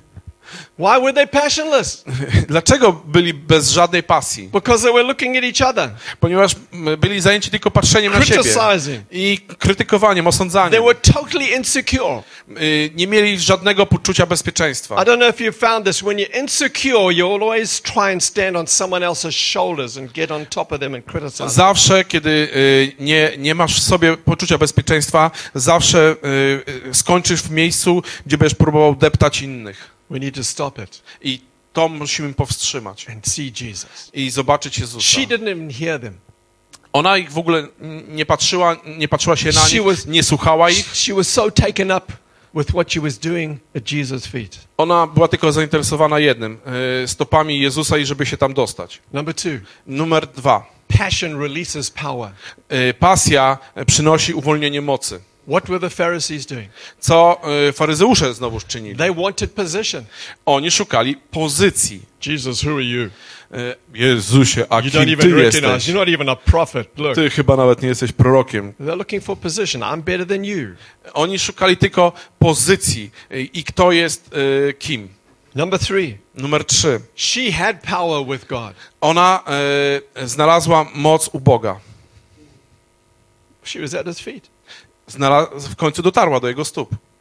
Why were they passionless? Dlaczego byli bez żadnej pasji? Because they were looking at each other, Ponieważ m, byli zajęci tylko patrzeniem na siebie criticizing. i krytykowaniem, osądzaniem. They were totally insecure. Y, Nie mieli żadnego poczucia I bezpieczeństwa. don't know if you found this. When you're insecure, you always try and stand on someone else's shoulders and get on top of them and criticize. Zawsze, kiedy y, nie, nie masz w sobie poczucia bezpieczeństwa, zawsze y, y, skończysz w miejscu, gdzie będziesz próbował deptać innych. We need to stop it I to musimy powstrzymać. and see Jesus. I zobaczyć Jezusa. She didn't even hear them. Ona ich w ogóle nie patrzyła, nie patrzyła się na She nich, was- nie słuchała ich. She was so taken up with what she was doing at Jesus' feet. Ona była tylko zainteresowana jednym, y, stopami Jezusa i żeby się tam dostać. Number two, Numer dwa. passion releases power. Y, Pasja przynosi uwolnienie mocy. What were the Pharisees doing? Co y, faryzeusze znowuż czynili? They wanted position. Oni szukali pozycji. Jesus, who are you? Y, Jezusie, a You kim don't ty even recognize. jesteś? You're not even a prophet. Look. Ty chyba nawet nie jesteś prorokiem. They're looking for position. I'm better than you. Oni szukali tylko pozycji y, i kto jest y, kim. Number three, Numer trzy. she had power with God. Ona y, znalazła moc u Boga. She was at his feet. Znalaz- w końcu dotarła do Jego stóp.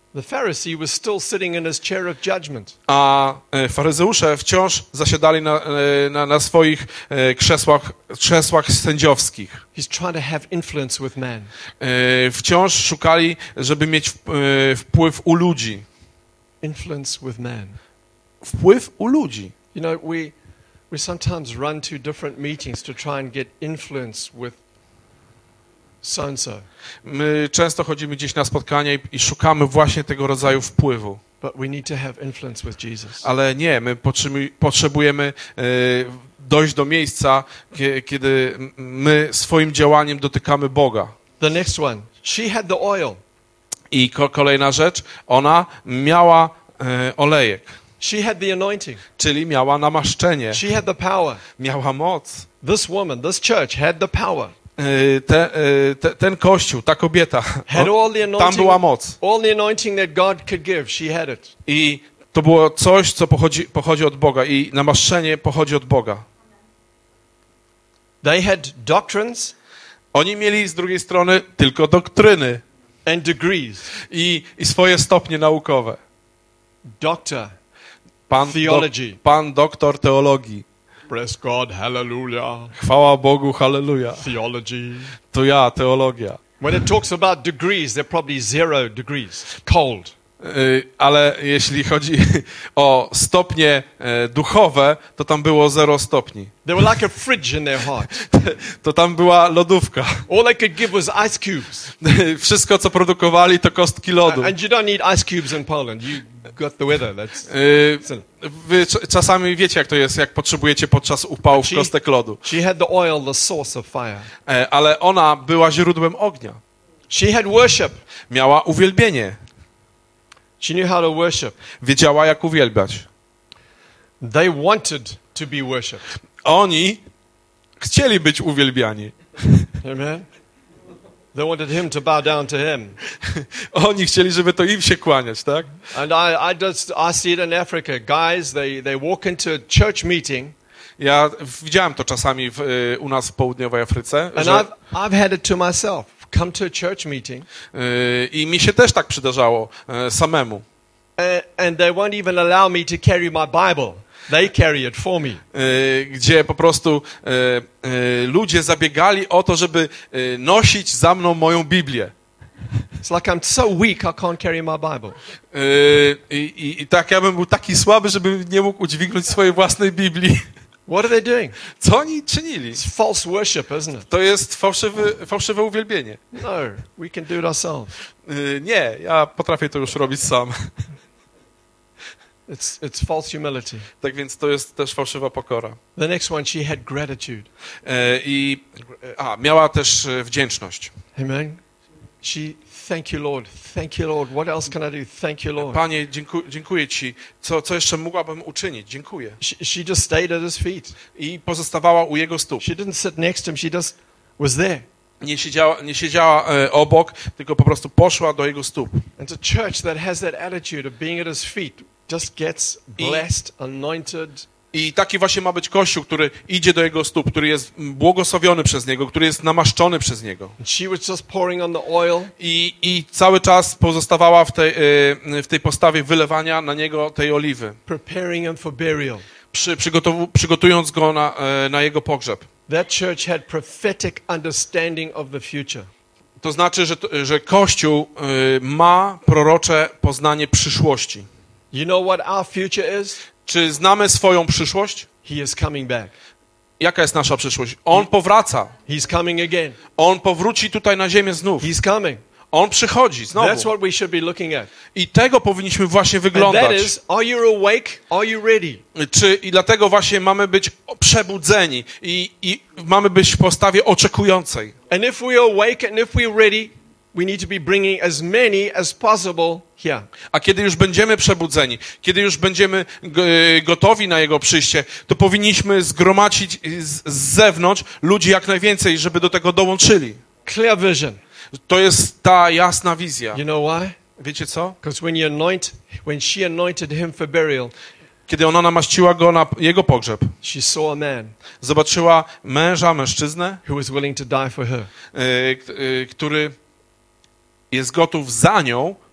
The Pharisee was still sitting in his chair of judgment. A e, faryzeusze wciąż zasiadali na, e, na, na swoich e, krzesłach, krzesłach sędziowskich. He's trying to have influence with man. E, Wciąż szukali, żeby mieć w- e, wpływ u ludzi. Influence with man. Wpływ u ludzi. You know, we we sometimes run to different meetings to try and get influence with so and so. My często chodzimy gdzieś na spotkania i, i szukamy właśnie tego rodzaju wpływu. But we need to have influence with Jesus. Ale nie, my potrzebu- potrzebujemy e, dojść do miejsca, kie- kiedy my swoim działaniem dotykamy Boga. The next one. She had the oil. I ko- kolejna rzecz, ona miała e, olejek, She had the anointing. czyli miała namaszczenie, She had the power. miała moc. This woman, this church had the power. E, Te, e, te, ten kościół, ta kobieta, Had o, all the tam anointing. była moc. All the anointing that God could give, she had it. I to było coś, co pochodzi, pochodzi od Boga i namaszczenie pochodzi od Boga. They had doctrines Oni mieli z drugiej strony tylko doktryny and degrees. i, i swoje stopnie naukowe. Doctor, Pan, Theology. pan doktor teologii. bless God, hallelujah. Chwała Bogu, halleluja. Theology. To ja, teologia. When it talks about degrees, they're probably zero degrees, cold. Y, Ale jeśli chodzi o stopnie e, duchowe, to tam było zero stopni. They were like a fridge in their heart. To tam była lodówka. All they could give was ice cubes. Wszystko, co produkowali, to kostki lodu. And you don't need ice cubes in Poland. You got the weather. That's Y, Still. Wy cz- czasami wiecie, jak to jest, jak potrzebujecie podczas upałów She- kostek lodu. She had the oil, the source of fire. E, Ale ona była źródłem ognia. She had worship. Miała uwielbienie. She knew how to worship. Wiedziała, jak uwielbiać. They wanted to be worshipped. Oni chcieli być uwielbiani. Amen. They wanted him to bow down to him. Oni chcieli, żeby to im się kłaniać, tak? And I, I just I see it in Africa. Guys, they, they walk into a church meeting, Ja widziałem to czasami w, y, u nas w południowej Afryce, and że, I've I've had it to myself. Come to a church meeting, y, i mi się też tak przydarzało y, samemu, and, and they won't even allow me to carry my Bible. They carry it for me. y, gdzie po prostu y, y, ludzie zabiegali o to, żeby y, nosić za mną moją Biblię. It's like I'm so weak I can't carry my Bible. Y, I, i, I tak ja bym był taki słaby, żebym nie mógł udźwignąć swojej własnej Biblii. What are they doing? Co oni czynili? It's false worship, isn't it? To jest fałszywy, fałszywe uwielbienie. No, we can do it ourselves. Y, Nie, ja potrafię to już robić sam. It's it's false humility. Tak więc to jest też fałszywa pokora. The next one, she had gratitude. E, I a, miała też e, wdzięczność. Amen. She, thank you, Lord. Thank you, Lord. What else can I do? Thank you, Lord. Panie, dziękuję, dziękuję Ci. Co, co jeszcze mogłabym uczynić? Dziękuję. She, she just stayed at his feet. I pozostawała u Jego stóp. She didn't sit next to him. She just was there. Nie siedziała, nie siedziała e, obok, tylko po prostu poszła do Jego stóp. And a church that has that attitude of being at his feet just gets blessed, anointed. I taki właśnie ma być Kościół, który idzie do Jego stóp, który jest błogosławiony przez Niego, który jest namaszczony przez Niego. And she was just pouring on the oil. I, i cały czas pozostawała w tej, e, w tej postawie wylewania na Niego tej oliwy, Preparing him for burial. przy, przygotow, przygotując Go na, e, na Jego pogrzeb. That church had prophetic understanding of the future. To znaczy, że, że Kościół y, ma prorocze poznanie przyszłości. You know what our future is? Czy znamy swoją przyszłość? He is coming back. Jaka jest nasza przyszłość? On powraca. He's coming again. On powróci tutaj na ziemię znów. He's coming. On przychodzi That's znowu. what we should be looking at. I tego powinniśmy właśnie And that wyglądać. is, are you awake? Are you ready? Czy, I dlatego właśnie mamy być przebudzeni i, i mamy być w postawie oczekującej. And if we are awake and if we're ready, we need to be bringing as many as possible here. A kiedy już będziemy przebudzeni, kiedy już będziemy g- gotowi na Jego przyjście, to powinniśmy zgromadzić z, z zewnątrz ludzi jak najwięcej, żeby do tego dołączyli. Clear vision. To jest ta jasna wizja. You know why? Wiecie co? Because when you anoint, when she anointed him for burial, Kiedy ona namaściła go na jego pogrzeb, she saw a man zobaczyła męża, mężczyznę, who was willing to die for her. y, k- y, który jest gotów za nią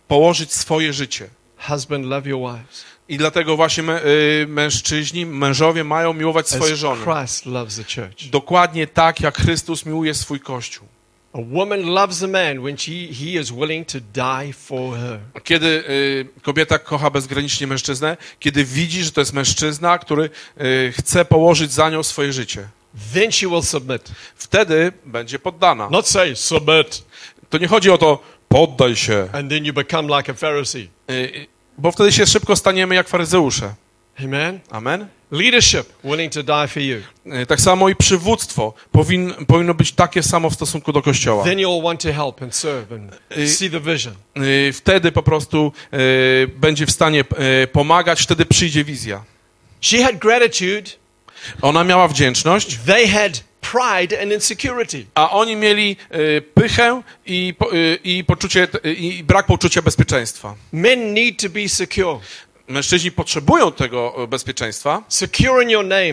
położyć swoje życie. Husband, love your wives. I dlatego właśnie mę, y, mężczyźni, mężowie mają miłować swoje As żony. Christ loves the church. Dokładnie tak, jak Chrystus miłuje swój Kościół. A woman loves a man when she, he is willing to die for her. Kiedy y, kobieta kocha bezgranicznie mężczyznę, kiedy widzi, że to jest mężczyzna, który y, chce położyć za nią swoje życie. Then she will submit. Wtedy będzie poddana. Not say, submit, To nie chodzi o to, poddaj się, and then you become like a Pharisee. y, y, bo wtedy się szybko staniemy jak faryzeusze. Amen? Amen? Leadership, willing to die for you. Y, Tak samo i przywództwo powin, powinno być takie samo w stosunku do Kościoła. Then you'll want to help and serve and Y- see the vision. Y, Wtedy po prostu y, będzie w stanie y, pomagać, wtedy przyjdzie wizja. She had gratitude. Ona miała wdzięczność, They had pride and insecurity. a oni mieli y, pychę i, po, y, i, poczucie, y, i brak poczucia bezpieczeństwa. Men need to be secure. Mężczyźni potrzebują tego y, bezpieczeństwa, Secure in your name.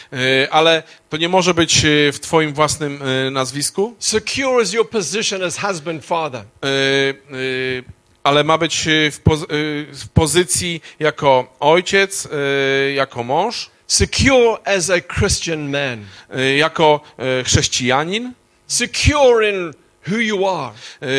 y, ale to nie może być y, w twoim własnym y, nazwisku, Secure is your position as husband, father. y, y, ale ma być y, w, poz, y, w pozycji jako ojciec, y, jako mąż, Secure as a Christian man. y, jako y, chrześcijanin, Secure in who you are.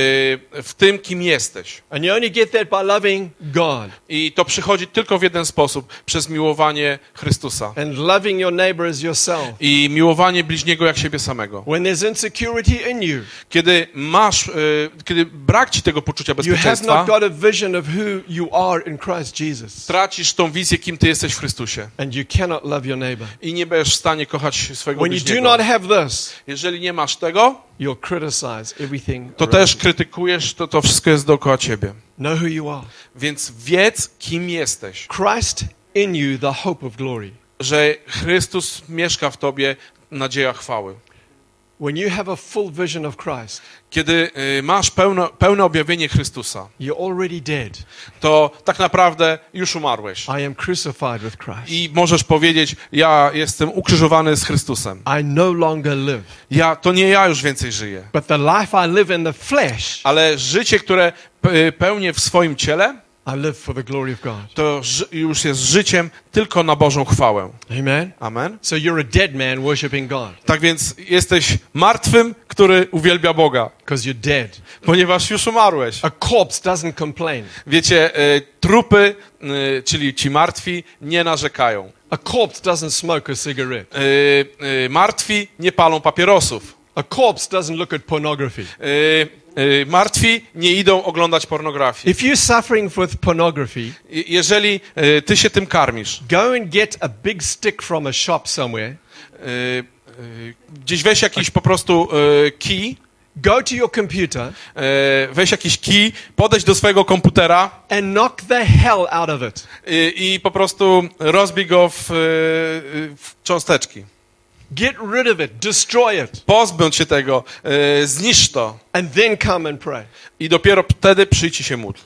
y, w tym, kim jesteś. And you only get that by loving God I to przychodzi tylko w jeden sposób, przez miłowanie Chrystusa. and loving your neighbor as yourself. I miłowanie bliźniego jak siebie samego. When there's insecurity in you, Kiedy masz, y, kiedy brak ci tego poczucia you have bezpieczeństwa, not got a vision of who you are in Christ Jesus. tracisz tą wizję, kim ty jesteś w Chrystusie. And you cannot love your neighbor. I nie będziesz w stanie kochać swojego When you do bliźniego. not have this, Jeżeli nie masz tego, you'll criticize everything. to around też you. krytykujesz, to to wszystko jest dookoła ciebie. Know who you are. Więc wiedz, kim jesteś. Christ in you, the hope of glory. Że Chrystus mieszka w tobie, nadzieja chwały. When you have a full vision of Christ, Kiedy y, masz pełno, pełne objawienie Chrystusa, you're already dead. to tak naprawdę już umarłeś. I am crucified with Christ. I możesz powiedzieć, ja jestem ukrzyżowany z Chrystusem. I no longer live. Ja, to nie ja już więcej żyję. But the life I live in the flesh, Ale życie, które pe- pełnię w swoim ciele, I live for the glory of God. to ży- już jest życiem tylko na Bożą chwałę. Amen? Amen. So you're a dead man worshiping God Tak więc jesteś martwym, który uwielbia Boga, because you're dead. ponieważ już umarłeś. A corpse doesn't complain. Wiecie, y, trupy, y, czyli ci martwi, nie narzekają. A corpse doesn't smoke a cigarette. Y, y, martwi nie palą papierosów. A corpse doesn't look at pornography. Y, y, martwi nie idą oglądać pornografii. If you're suffering with pornography, I- Jeżeli y, ty się tym karmisz, go and get a big stick from a shop somewhere. y, y, gdzieś weź jakiś po prostu y, kij, Go to your computer y, weź jakiś kij, podejdź do swojego komputera and knock the hell out of it. y, i po prostu rozbij go w, y, y, w cząsteczki. Get rid of it. Destroy it. Pozbądź się tego, y, zniszcz to And then come and pray. i dopiero wtedy przyjdź i się módl.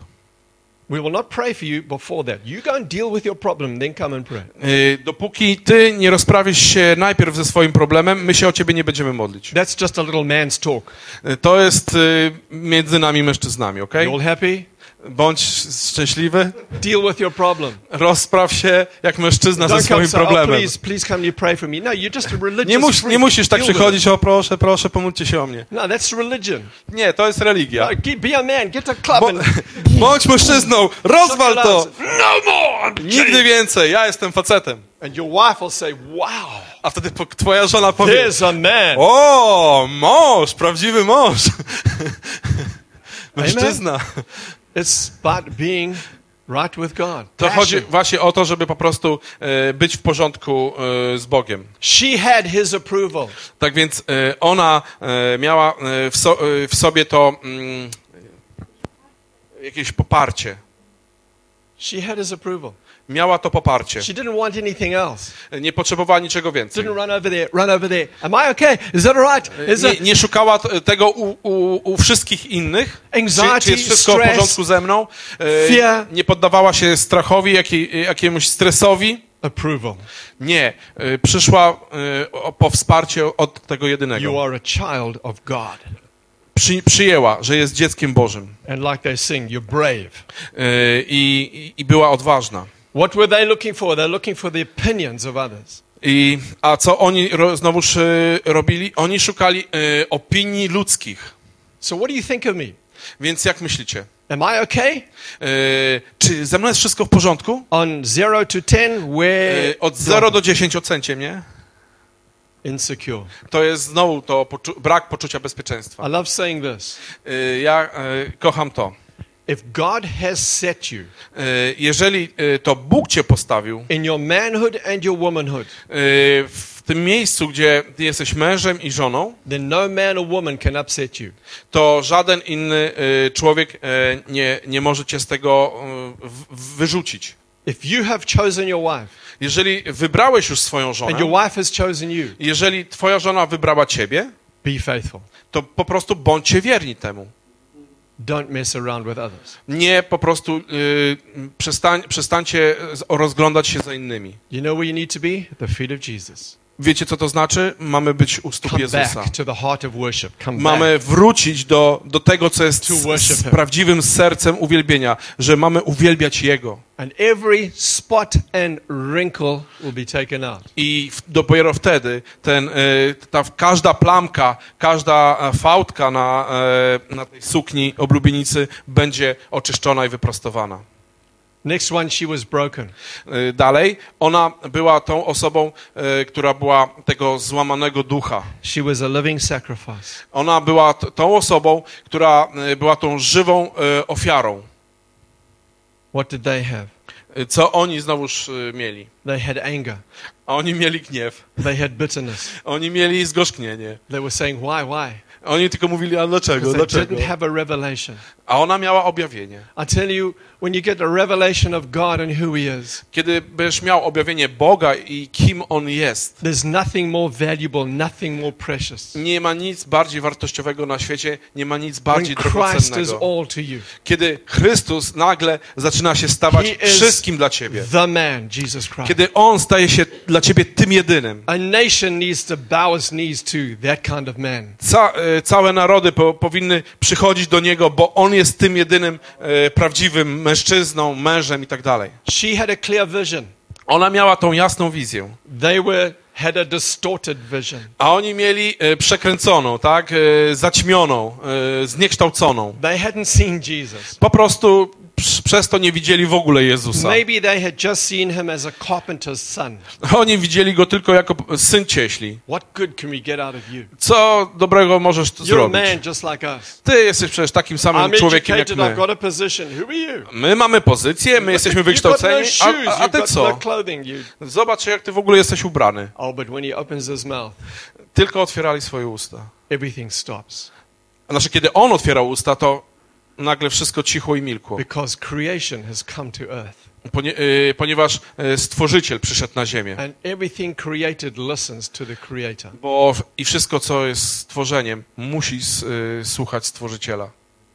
We will not pray for you before that. You go and deal with your problem, then come and pray. Y, Dopóki ty nie rozprawisz się najpierw ze swoim problemem, my się o ciebie nie będziemy modlić. That's just a little man's talk. Y, To jest y, między nami mężczyznami, okej? You all happy? Bądź szczęśliwy, Deal with your problem. rozpraw się jak mężczyzna ze Don't come swoim and say, oh, problemem. please, please come and pray for me. No, you're just a religious Nie, mus, freak. nie musisz tak Deal with przychodzić, o proszę, proszę, pomódlcie się o mnie. it. No, that's religion. Nie, to jest religia. No, get, be a man. Get a club Bo, and bądź mężczyzną, rozwal to! No more! I'm Nigdy changed. więcej, ja jestem facetem. And your wife will say, wow, A wtedy po, twoja żona powie, there's a man. o, mąż, prawdziwy mąż. Mężczyzna. It's about being right with God. To Passion. chodzi właśnie o to, żeby po prostu e, być w porządku e, z Bogiem. She had his approval. Tak więc e, ona e, miała e, w, so, e, w sobie to mm, jakieś poparcie. She had his approval. Miała to poparcie. She didn't want anything else. Nie potrzebowała niczego więcej. Didn't run over there, run over there. Am I okay? Is that all right? Is Nie, that nie szukała t- tego u, u, u wszystkich innych. Anxiety, czy, czy jest wszystko stress, w porządku ze mną? E, fear. Nie poddawała się strachowi, jakiej, jakiemuś stresowi. approval? Nie. E, Przyszła e, o- po wsparcie od tego jedynego. You are a child of God. przy, przyjęła, że jest dzieckiem Bożym. And like they sing, you're brave. Yy, i, I była odważna. What were they looking for? They're looking for the opinions of others. I, a co oni ro, znowuż y, robili? Oni szukali y, opinii ludzkich. So what do you think of me? Więc jak myślicie? Am I okay? Y, czy ze mną jest wszystko w porządku? On zero to ten, where Y, od zera do dziesięciu ocencie mnie. insecure. To jest znowu to poczu brak poczucia bezpieczeństwa. I love saying this. Y, ja y, kocham to. If God has set you Y, jeżeli y, to Bóg cię postawił in your manhood and your womanhood, y, w tym miejscu, gdzie ty jesteś mężem i żoną, then no man or woman can upset you. to żaden inny y, człowiek y, nie, nie może cię z tego y, w, wyrzucić. If you have chosen your wife Jeżeli wybrałeś już swoją and żonę, your wife has chosen you, jeżeli twoja żona wybrała ciebie, be faithful. to po prostu bądźcie wierni temu. Don't mess around with others. Nie po prostu y, przestań, przestańcie rozglądać się za innymi. You know where you need to be? At the feet of Jesus. Wiecie, co to znaczy? Mamy być u stóp Come Jezusa. back to the heart of worship. Come Mamy back. wrócić do, do tego, co jest To z, worship z Him. prawdziwym sercem uwielbienia, że mamy uwielbiać Jego. And every spot and wrinkle will be taken out. I w, dopiero wtedy ten, y, ta, każda plamka, każda e, fałdka na, e, na tej sukni oblubienicy będzie oczyszczona i wyprostowana. Next one, she was broken. Y, Dalej, ona była tą osobą, y, która była tego złamanego ducha. She was a living sacrifice. Ona była t- tą osobą, która y, była tą żywą y, ofiarą. What did they have? Y, Co oni znowuż y, mieli? They had anger. A oni mieli gniew. They had bitterness. Oni mieli zgorzknienie. They were saying, why, why? Oni tylko mówili, a dlaczego, Because they dlaczego? didn't have a revelation. A ona miała objawienie. I tell you, when you get a revelation of God and who He is, Kiedy będziesz miał objawienie Boga i kim On jest, there's nothing more valuable, nothing more precious. nie ma nic bardziej wartościowego na świecie, nie ma nic When bardziej Christ is drogocennego. all to you. Kiedy Chrystus nagle zaczyna się stawać He is wszystkim dla ciebie. The man, Jesus Christ. Kiedy On staje się dla ciebie tym jedynym. A nation needs to bow its knees to that kind of man. Ca, e, całe narody po, powinny przychodzić do Niego, bo On jest tym jedynym e, prawdziwym mężczyzną, mężem i tak dalej. She had a clear vision. Ona miała tą jasną wizję. They were had a distorted vision. A oni mieli e, przekręconą, tak, e, zaćmioną, e, zniekształconą. They hadn't seen Jesus. Po prostu psz- przez to nie widzieli w ogóle Jezusa. Maybe they had just seen him as a carpenter's son. Oni widzieli Go tylko jako syn cieśli. What good can we get out of you? Co dobrego możesz tu You're a zrobić? man just like us. Ty jesteś przecież takim samym I'm człowiekiem jak educated, I've my. got a position. Who are you? My mamy pozycję, my jesteśmy You've got wykształceni, no shoes, a, a, a you've ty got no co? clothing. You. Zobacz, jak ty w ogóle jesteś ubrany. Oh, but when he opens his mouth, Tylko otwierali swoje usta. everything stops. Znaczy, kiedy On otwierał usta, to nagle wszystko cichło i milkło. Because creation has come to earth. Ponie, y, ponieważ y, Stworzyciel przyszedł na ziemię. And everything created listens to the Creator. Bo w, i wszystko, co jest stworzeniem, musi s, y, słuchać Stworzyciela.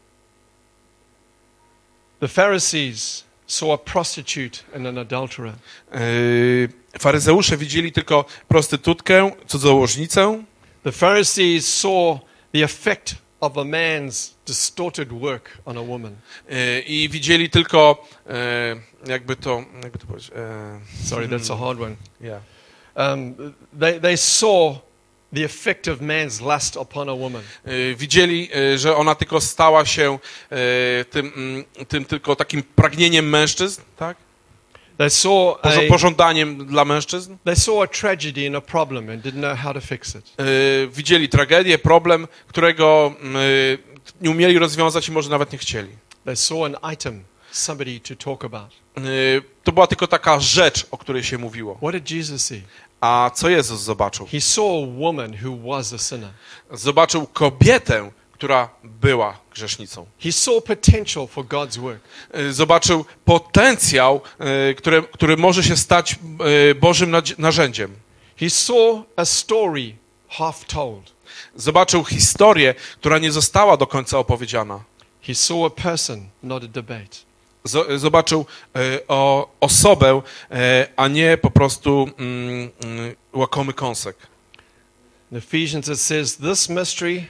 The Pharisees saw a prostitute and an adulterer. Y, faryzeusze widzieli tylko prostytutkę, cudzołożnicę. The Pharisees saw the effect of a man's distorted work on a woman. Y, I widzieli tylko, y, jakby to, jakby to powiedzieć, y, Sorry, that's a hard one. yeah. Um, they, they saw the effect of man's lust upon a woman. Y, Widzieli, y, że ona tylko stała się y, tym, mm, tym tylko takim pragnieniem mężczyzn, tak? They saw a, Pożo- Pożądaniem dla mężczyzn. they saw a tragedy and a problem and didn't know how to fix it. Y, Widzieli tragedię, problem, którego y, nie umieli rozwiązać i może nawet nie chcieli. They saw an item, somebody to talk about. Y, To była tylko taka rzecz, o której się mówiło. What did Jesus see? A co Jezus zobaczył? He saw a woman who was a sinner. Zobaczył kobietę, która była grzesznicą. He saw potential for God's work. Y, Zobaczył potencjał, y, który, który może się stać y, Bożym nadz- narzędziem. He saw a story half told. Zobaczył historię, która nie została do końca opowiedziana. He saw a person, not a debate. Z- Zobaczył y, o osobę, y, a nie po prostu mm, mm, łakomy kąsek. In Ephesians it says, this mystery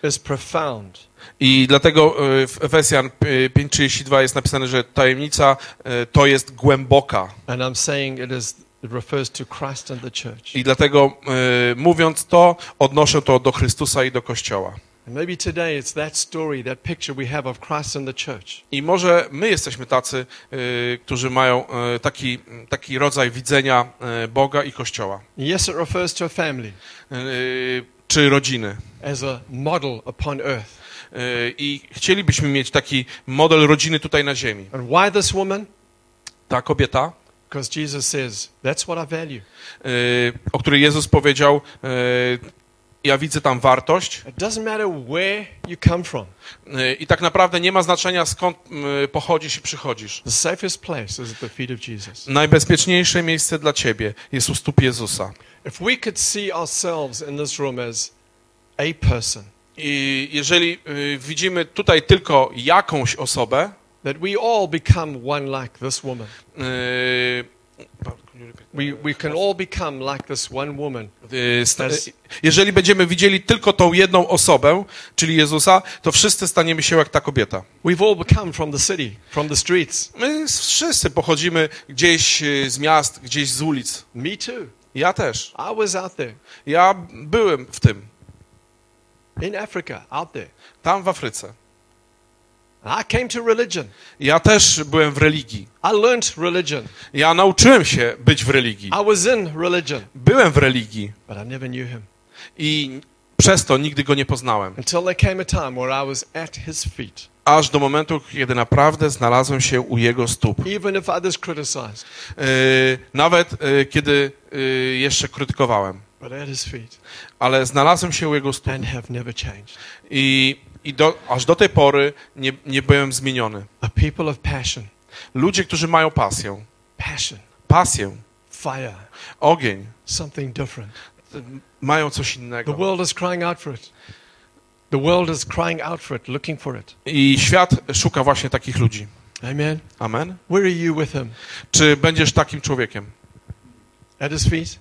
is profound. I dlatego e, w Efezjan pięć trzydzieści dwa jest napisane, że tajemnica e, to jest głęboka. And I'm saying it is it refers to Christ and the church. I dlatego e, mówiąc to, odnoszę to do Chrystusa i do Kościoła. And maybe today it's that story, that picture we have of Christ and the church. I może my jesteśmy tacy, e, którzy mają e, taki, taki rodzaj widzenia e, Boga i Kościoła. Yes, it refers to a family E, czy rodziny. as a model upon earth. E, I chcielibyśmy mieć taki model rodziny tutaj na ziemi. And why this woman? Ta kobieta, Because Jesus says, that's what I value. e, o której Jezus powiedział, e, ja widzę tam wartość. It doesn't matter where you come from. E, I tak naprawdę nie ma znaczenia, skąd e, pochodzisz i przychodzisz. The safest place is at the feet of Jesus. Najbezpieczniejsze miejsce dla ciebie jest u stóp Jezusa. If we could see ourselves in this room as a person, I jeżeli e, widzimy tutaj tylko jakąś osobę, that we all become one like this woman. e, We, we can all become like this one woman. e, sta- jeżeli będziemy widzieli tylko tą jedną osobę, czyli Jezusa, to wszyscy staniemy się jak ta kobieta. We've all become from the city, from the streets. My wszyscy pochodzimy gdzieś e, z miast, gdzieś z ulic. Me too. Ja też. I was out there. Ja byłem w tym, In Africa, out there. tam w Afryce. I came to religion. Ja też byłem w religii. I learnt religion. Ja nauczyłem się być w religii. I was in religion, Byłem w religii but I never knew him. i przez to nigdy go nie poznałem. Until there came a time where I was at his feet. Aż do momentu, kiedy naprawdę znalazłem się u jego stóp. Even if others criticized, Yy, nawet yy, kiedy yy, jeszcze krytykowałem. but at his feet Ale znalazłem się u jego stóp. and have never changed. I, i do, aż do tej pory nie, nie byłem zmieniony. A people of passion, Ludzie, którzy mają pasję. passion, Pasję. fire, Ogień. something different. Mają coś The innego. world is crying out for it. The world is crying out for it, looking for it. I świat szuka właśnie takich ludzi. Amen. Amen. Where are you with him? Czy będziesz takim człowiekiem? At his feet?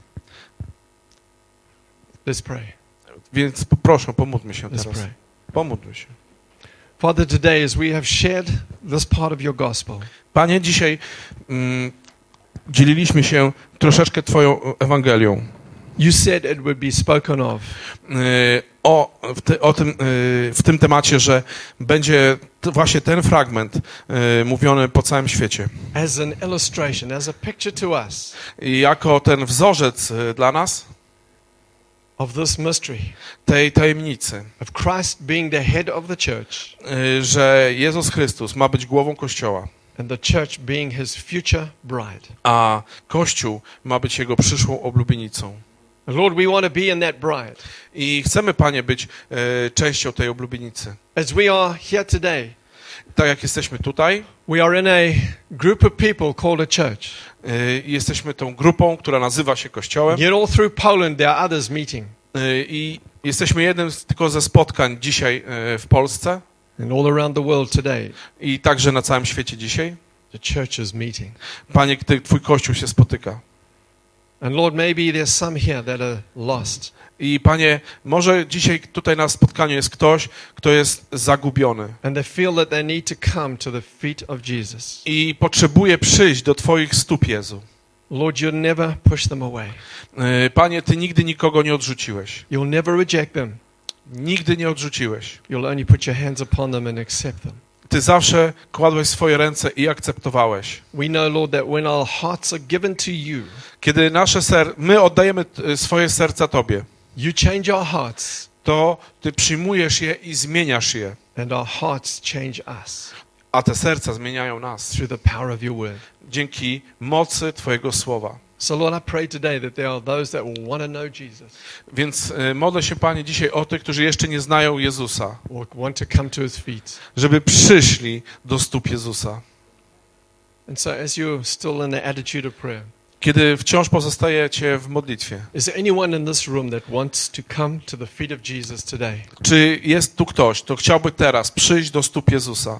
Let's pray. Więc proszę, pomódlmy się Let's teraz. pray. Pomódlmy się. Father, today as we have shared this part of your gospel, Panie, dzisiaj mm, dzieliliśmy się troszeczkę Twoją Ewangelią. you said it would be spoken of Yy, o, w, ty, o tym, yy, w tym temacie, że będzie t, właśnie ten fragment yy, mówiony po całym świecie. as an illustration, as a picture to us I jako ten wzorzec yy, dla nas of this mystery tej tajemnicy, of Christ being the head of the church yy, że Jezus Chrystus ma być głową Kościoła, and the church being his future bride. a Kościół ma być Jego przyszłą oblubienicą. Lord, we want to be in that bride. I chcemy, Panie, być yy, częścią tej oblubienicy. As we are here today, Tak jak jesteśmy tutaj, we are in a group of people called a church. yy, jesteśmy tą grupą, która nazywa się Kościołem. Yet all through Poland there are others meeting. Yy, I jesteśmy jednym z, tylko ze spotkań dzisiaj yy, w Polsce And all around the world today, i także na całym świecie dzisiaj. the church is meeting. Panie, gdy Twój Kościół się spotyka. And Lord, maybe there's some here that are lost. I Panie, może dzisiaj tutaj na spotkaniu jest ktoś, kto jest zagubiony And they feel that they need to come to the feet of Jesus. i potrzebuje przyjść do Twoich stóp, Jezu. Lord, you'll never push them away. Yy, Panie, Ty nigdy nikogo nie odrzuciłeś. You'll never reject them. Nigdy nie odrzuciłeś. You'll only put your hands upon them and accept them. Ty zawsze kładłeś swoje ręce i akceptowałeś. We know, Lord, that when our hearts are given to you, Kiedy nasze ser my oddajemy t- swoje serca Tobie, you change our hearts, to Ty przyjmujesz je i zmieniasz je, and our hearts change us a te serca zmieniają nas through the power of your word. dzięki mocy Twojego słowa. So, Lord, I pray today that there are those that will want to know Jesus Więc y, modlę się, Panie, dzisiaj o tych, którzy jeszcze nie znają Jezusa, or want to come to his feet. żeby przyszli do stóp Jezusa. And so, as you're still in the attitude of prayer, Kiedy wciąż pozostajecie w modlitwie, is there anyone in this room that wants to come to the feet of Jesus today? czy jest tu ktoś, kto chciałby teraz przyjść do stóp Jezusa?